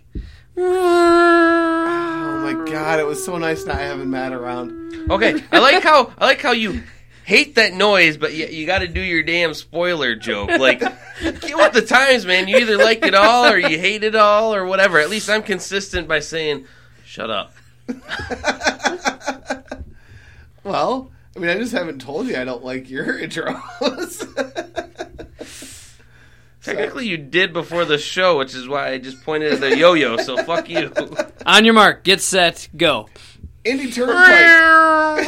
Oh my God! It was so nice not having Matt around. Okay, I like how I like how you hate that noise, but you, you got to do your damn spoiler joke. Like, get with the times, man. You either like it all or you hate it all or whatever. At least I'm consistent by saying, "Shut up." Well, I mean, I just haven't told you I don't like your intros. Technically, you did before the show, which is why I just pointed at the yo-yo, so fuck you. On your mark, get set, go. Indy Turnpike.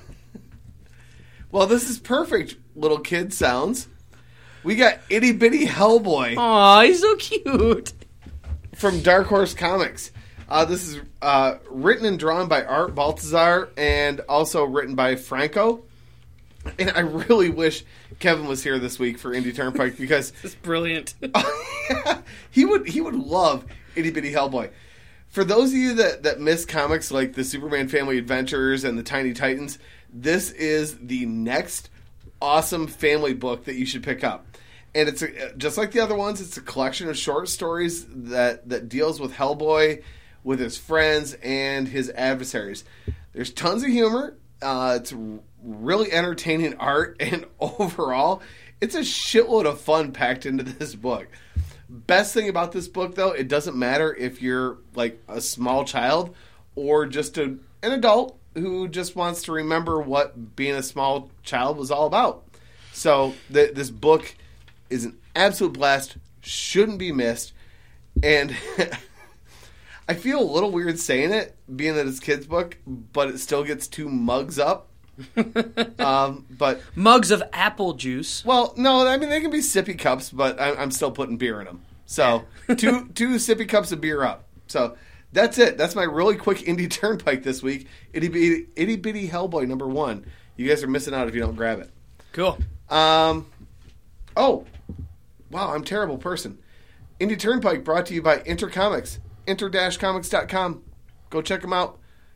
Well, this is perfect, little kid sounds. We got Itty Bitty Hellboy. Aw, he's so cute. From Dark Horse Comics. Uh, this is uh, written and drawn by Art Baltazar and also written by Franco. And I really wish Kevin was here this week for Indy Turnpike because it's brilliant. he would he would love Itty Bitty Hellboy. For those of you that, that miss comics like the Superman Family Adventures and the Tiny Titans, this is the next awesome family book that you should pick up. And it's a, just like the other ones, it's a collection of short stories that, that deals with Hellboy, with his friends, and his adversaries. There's tons of humor. Uh, it's really entertaining art, and overall, it's a shitload of fun packed into this book. Best thing about this book, though, it doesn't matter if you're like a small child or just a, an adult who just wants to remember what being a small child was all about. So th- this book is an absolute blast, shouldn't be missed, and I feel a little weird saying it, being that it's a kid's book, but it still gets two mugs up. um, but mugs of apple juice. Well, no, I mean they can be sippy cups, but I'm, I'm still putting beer in them. So two two sippy cups of beer up. So that's it. That's my really quick Indy Turnpike this week. Itty bitty, itty bitty Hellboy number one. You guys are missing out if you don't grab it. Cool. Um. Oh, wow! I'm a terrible person. Indy Turnpike brought to you by Intercomics. Inter dash comics dot com. Go check them out.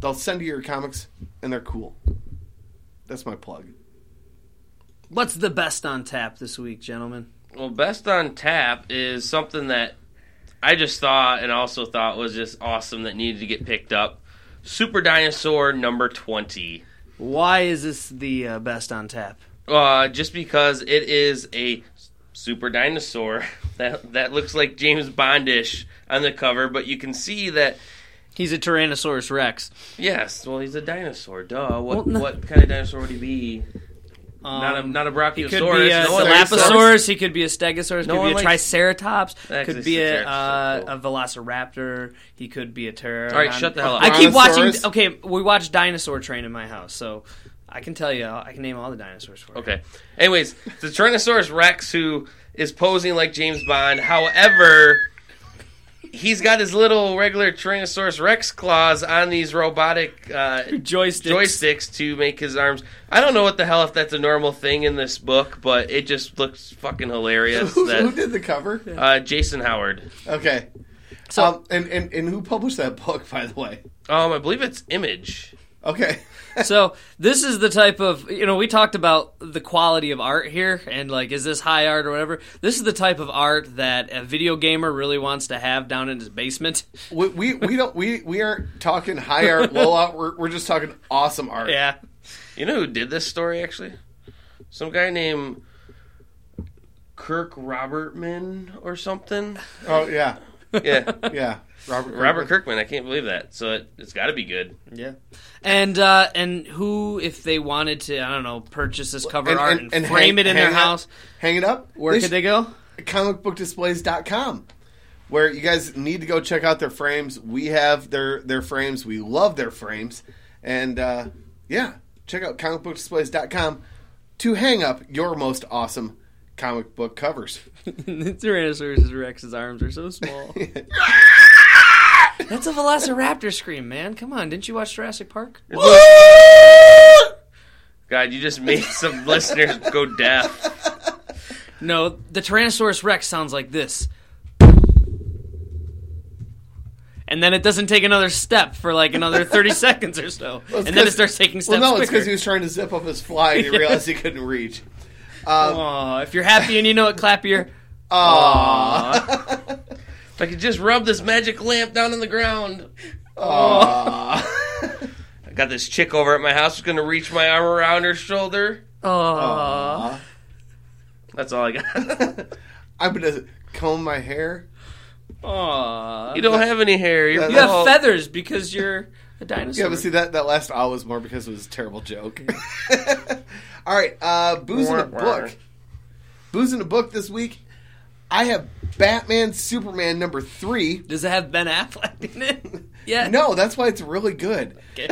they'll send you your comics, and they're cool. That's my plug. What's the best on tap this week, gentlemen? Well, best on tap is something that I just thought and also thought was just awesome that needed to get picked up. Super Dinosaur number twenty. Why is this the uh, best on tap? Uh, just because it is a super dinosaur that that looks like James Bondish on the cover, but you can see that he's a Tyrannosaurus Rex. Yes, well, he's a dinosaur. Duh. What Well, no. what kind of dinosaur would he be? Um, not a not a He Brachiosaurus. could be a no one likes those. Dilophosaurus. He could be a Stegosaurus. No could be a one likes- Triceratops. That Could exists, be a, a uh, Triceratops. a Velociraptor. He could be a pterodon. All right, shut the hell up. I keep watching. Brontosaurus. Okay, we watch Dinosaur Train in my house, so I can tell you. I can name all the dinosaurs for you. Okay. Anyways, the Tyrannosaurus Rex, who is posing like James Bond. However, he's got his little regular Tyrannosaurus Rex claws on these robotic uh, Joysticks. joysticks to make his arms. I don't know what the hell if that's a normal thing in this book, but it just looks fucking hilarious. Who, that who did the cover? uh, Jason Howard. Okay. So- um, and, and, and who published that book, by the way? Um, I believe it's Image. Okay. So this is the type of, you know, we talked about the quality of art here and like, is this high art or whatever? This is the type of art that a video gamer really wants to have down in his basement. we, we we don't we, we aren't talking high art, low art. We're, we're just talking awesome art. Yeah. You know who did this story, actually? Some guy named Kirk Robertman or something. Oh yeah. Yeah. Yeah. Robert Robert Kirkman. Kirkman. I can't believe that. So it, it's got to be good. Yeah. And uh, and who, if they wanted to, I don't know, purchase this cover And- art and- and, and frame hang- it in hang their it- house, Hang it up. where could should- they go? comic book displays dot com, where you guys need to go check out their frames. We have their their frames. We love their frames. And uh, yeah, check out comic book displays dot com to hang up your most awesome comic book covers. Tyrannosaurus Rex's arms are so small. That's a Velociraptor scream, man. Come on, didn't you watch Jurassic Park? God, you just made some listeners go deaf. No, the Tyrannosaurus Rex sounds like this. And then it doesn't take another step for like another thirty seconds or so. Well, And it's then it 'cause- starts taking Well, steps no, it's quicker. because he was trying to zip up his fly and he realized he couldn't reach. Um, Aw, if you're happy and you know it, clap your... Aww. If I could just rub this magic lamp down on the ground. Aww. I got this chick over at my house who's going to reach my arm around her shoulder. Aw. That's all I got. I'm gonna comb my hair. Aw. You don't have any hair. You're You You have bald. feathers because you're a dinosaur. Yeah, but see that that last "ah" was more because it was a terrible joke. All right, uh, booze in a Wah, wah. book. Booze in a book this week. I have Batman Superman number three. Does it have Ben Affleck in it? Yeah. No, that's why it's really good. Okay.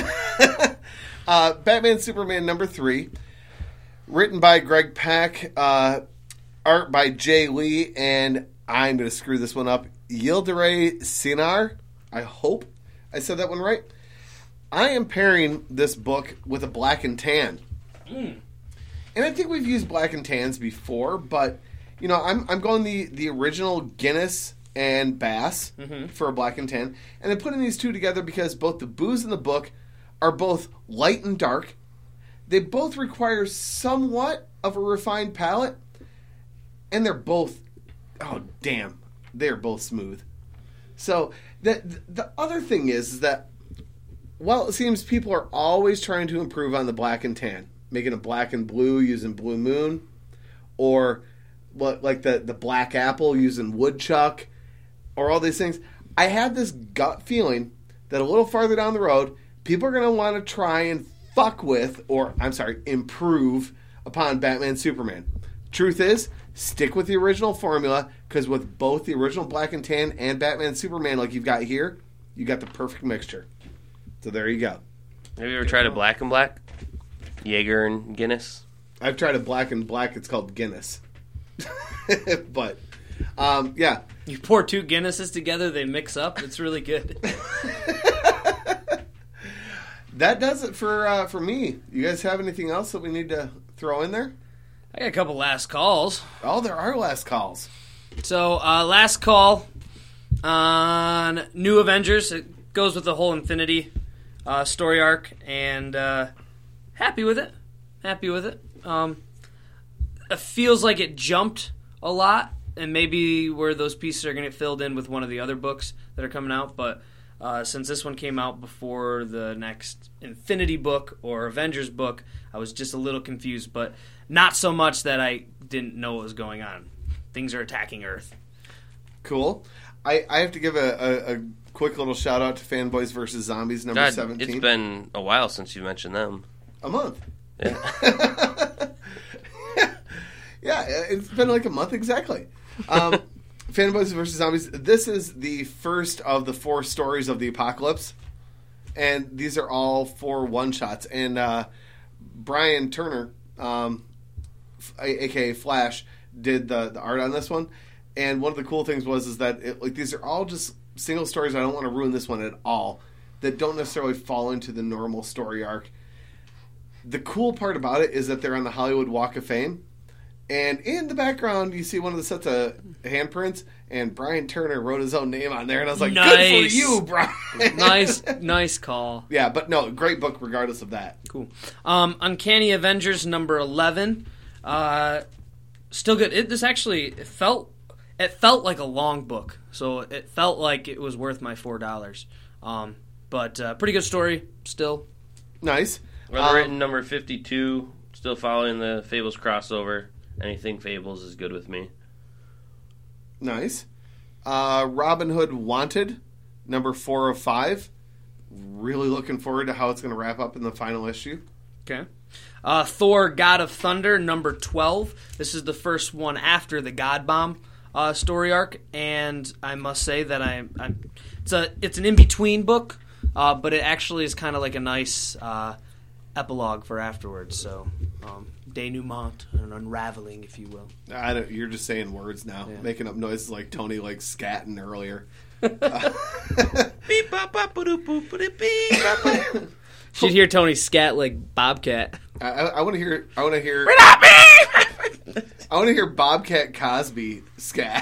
uh, Batman Superman number three, written by Greg Pak, uh, art by Jay Lee, and I'm going to screw this one up. Yildiray Cinar. I hope I said that one right. I am pairing this book with a black and tan. Mm. And I think we've used black and tans before, but you know, I'm I'm going the, the original Guinness and Bass Mm-hmm. for a black and tan, and I'm putting these two together because both the booze and the book are both light and dark. They both require somewhat of a refined palate, and they're both, oh damn, they're both smooth. So the the other thing is, is that while it seems people are always trying to improve on the black and tan, making a black and blue using Blue Moon, or what like the, the black apple using Woodchuck, or all these things, I had this gut feeling that a little farther down the road, people are going to want to try and fuck with, or I'm sorry, improve upon Batman Superman. Truth is, stick with the original formula, because with both the original Black and Tan and Batman Superman like you've got here, you got the perfect mixture. So there you go. Have you ever tried a black and black? Jaeger and Guinness? I've tried a black and black. It's called Guinness. But, um, yeah. You pour two Guinnesses together, they mix up. It's really good. That does it for uh, for me. You guys have anything else that we need to throw in there? I got a couple last calls. Oh, there are last calls. So, uh, last call on New Avengers. It goes with the whole Infinity uh, story arc, and uh, happy with it. Happy with it. Um, it feels like it jumped a lot, and maybe where those pieces are going to get filled in with one of the other books that are coming out, but uh, since this one came out before the next Infinity book or Avengers book, I was just a little confused, but not so much that I didn't know what was going on. Things are attacking Earth. Cool. I, I have to give a, a, a quick little shout out to Fanboys versus Zombies number God, seventeen. it's been a while since you mentioned them. A month. Yeah. Yeah, it's been like a month exactly. Um, Fanboys versus Zombies. This is the first of the four stories of the apocalypse, and these are all four one shots. And uh, Brian Turner, um, aka Flash, did the, the art on this one. And one of the cool things was is that it, like these are all just single stories. I don't want to ruin this one at all. That don't necessarily fall into the normal story arc. The cool part about it is that they're on the Hollywood Walk of Fame. And in the background, you see one of the sets of handprints, and Brian Turner wrote his own name on there. And I was like, nice. Good for you, Brian. nice, nice call. Yeah, but no, great book regardless of that. Cool. Um, Uncanny Avengers number eleven. Uh, still good. It, this actually it felt it felt like a long book, so it felt like it was worth my four dollars. Um, but uh, pretty good story still. Nice. Well, Um, written number fifty-two, still following the Fables crossover. Anything Fables is good with me. Nice. Uh, Robin Hood Wanted, number four of five. Really looking forward to how it's going to wrap up in the final issue. Okay. Uh, Thor: God of Thunder number twelve. This is the first one after the God Bomb uh, story arc, and I must say that I'm, I'm it's a it's an in between book, uh, but it actually is kind of like a nice uh, epilogue for afterwards. So. Um, denouement, an unraveling, if you will. I don't, you're just saying words now, Yeah. making up noises like Tony like scatting earlier. Beep, bop, bop, ba-doop, boop, ba-doop, beep, bop, bop. Should hear Tony scat like Bobcat. I, I, I want to hear. I want to hear. I want to hear Bobcat Cosby scat.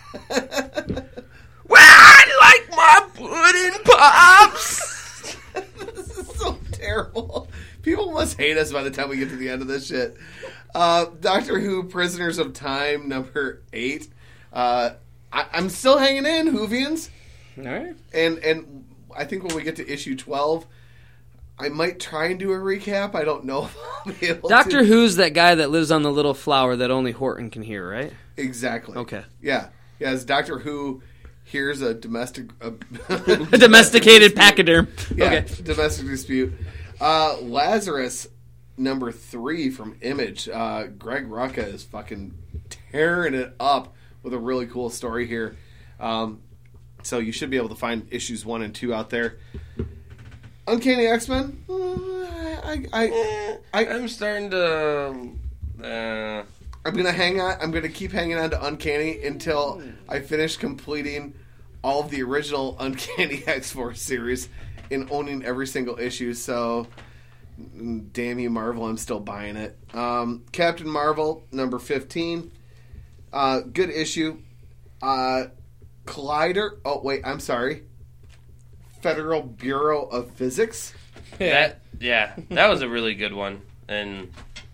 Well, I like my pudding pops. This is so terrible. People must hate us by the time we get to the end of this shit. Uh, Doctor Who Prisoners of Time, number eight. Uh, I, I'm still hanging in, Whovians. All right. And and I think when we get to issue twelve, I might try and do a recap. I don't know if I'll be able Doctor to. Who's that guy that lives on the little flower that only Horton can hear, right? Exactly. Okay. Yeah. Yeah, as Doctor Who hears a domestic... A A domesticated pachyderm. Yeah, Okay. domestic dispute. Uh, Lazarus, number three from Image. Uh, Greg Rucka is fucking tearing it up with a really cool story here. Um, so you should be able to find issues one and two out there. Uncanny X-Men. Uh, I, I, Eh, I, I'm starting to. Uh, I'm gonna hang on. I'm gonna keep hanging on to Uncanny until I finish completing all of the original Uncanny X-Force series and owning every single issue. So, damn you, Marvel! I'm still buying it. Um, Captain Marvel number fifteen. Uh, good issue. Uh, Collider. Oh wait, I'm sorry. Federal Bureau of Physics. that yeah, that was a really good one, and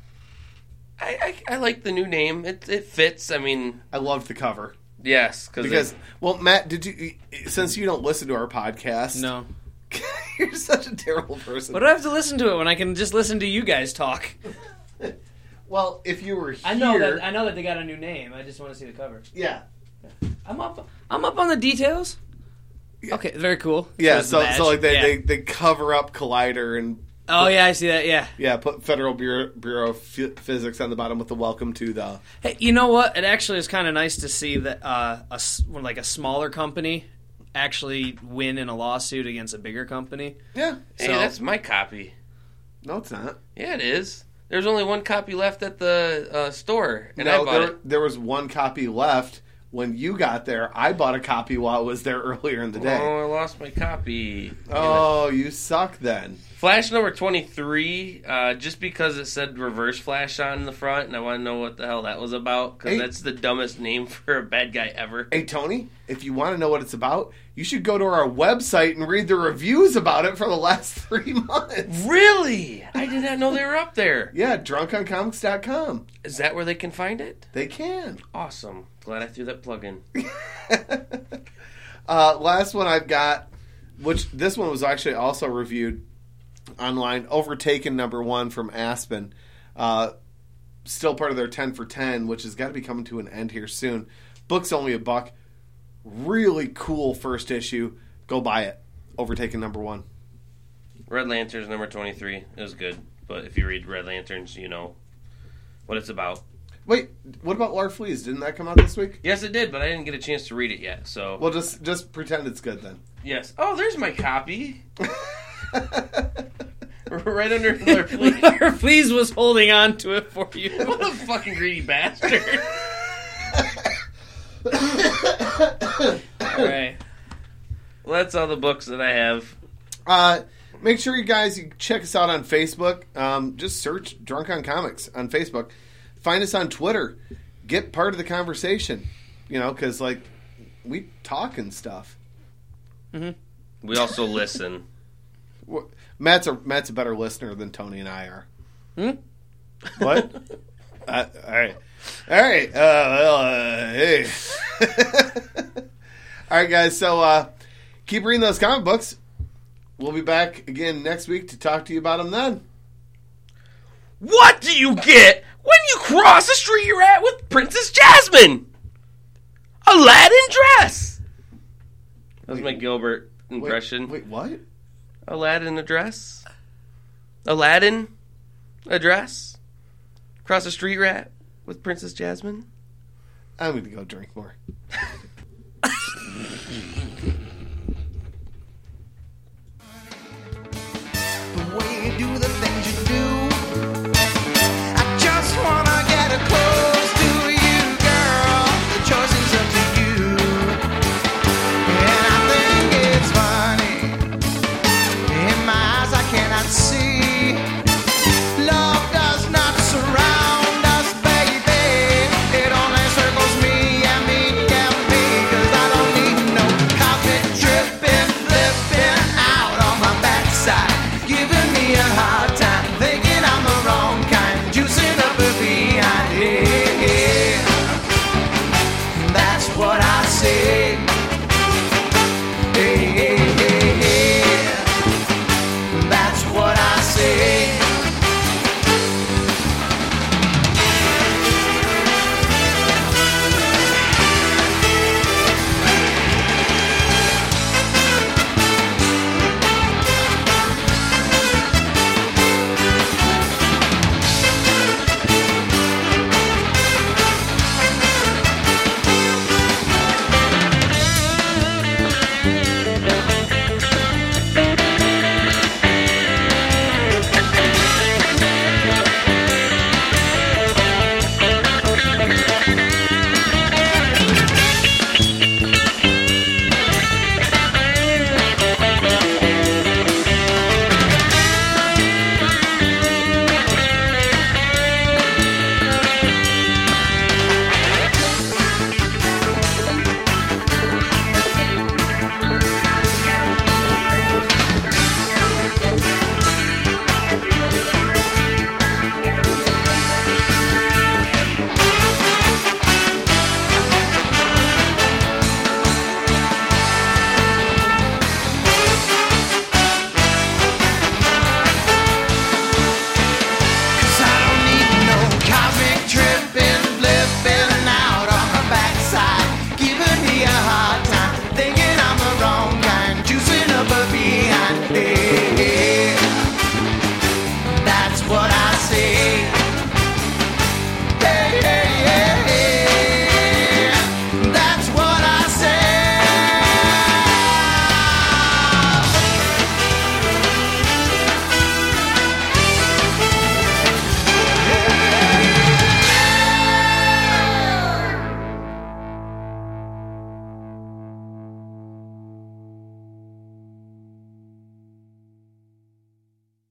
I I, I like the new name. It it fits. I mean, I loved the cover yes, cause because it, well, Matt, did you since you don't listen to our podcast? No. You're such a terrible person. But I have to listen to it when I can just listen to you guys talk. Well, if you were here, I know that I know that they got a new name. I just want to see the cover. yeah, I'm up. I'm up on the details. Yeah. Okay, very cool. yeah. There's the So, badge. so like they, Yeah. they they cover up Collider and Oh yeah, I see that. Yeah. yeah, put Federal Bureau, Bureau of Phy- Physics on the bottom with the welcome to the. Hey, you know what? It actually is kind of nice to see that uh, a s- like a smaller company actually win in a lawsuit against a bigger company. Yeah, hey, so- that's my copy. no, it's not. Yeah, it is. There's only one copy left at the uh, store, and no, I bought there, it. there was one copy left when you got there. I bought a copy while I was there earlier in the day. Oh, I lost my copy. Oh, you suck then. Flash number twenty-three, uh, just because it said Reverse Flash on the front, and I want to know what the hell that was about, because Hey. that's the dumbest name for a bad guy ever. Hey, Tony, if you want to know what it's about, you should go to our website and read the reviews about it for the last three months. Really? I did not know they were up there. Yeah, drunk on comics dot com. Is that where they can find it? They can. Awesome. Glad I threw that plug in. uh, last one I've got, which this one was actually also reviewed online, Overtaken number one from Aspen. Uh, still part of their ten for ten, which has got to be coming to an end here soon. Book's only a buck. Really cool first issue. Go buy it. Overtaken number one. Red Lanterns number twenty-three is good, but if you read Red Lanterns, you know what it's about. Wait, what about Larfleeze? Didn't that come out this week? Yes, it did, but I didn't get a chance to read it yet. So, well, just just pretend it's good then. Yes. Oh, there's my copy. Right under Larfleeze. Larfleeze was holding on to it for you. What a fucking greedy bastard. All right. Well, that's all the books that I have. Uh, make sure you guys you check us out on Facebook. Um, just search Drunk on Comics on Facebook. Find us on Twitter. Get part of the conversation. You know, because, like, we talk and stuff. Mm-hmm. We also listen. Matt's a, Matt's a better listener than Tony and I are. Hmm? What? uh, all right. All right. Uh, well, uh, hey. All right, guys. So uh, keep reading those comic books. We'll be back again next week to talk to you about them then. What do you get when you cross a street you're at with Princess Jasmine? Aladdin dress. That was my Gilbert impression. Wait, wait, what? Aladdin address? Aladdin address? Cross a street rat with Princess Jasmine? I'm going to go drink more.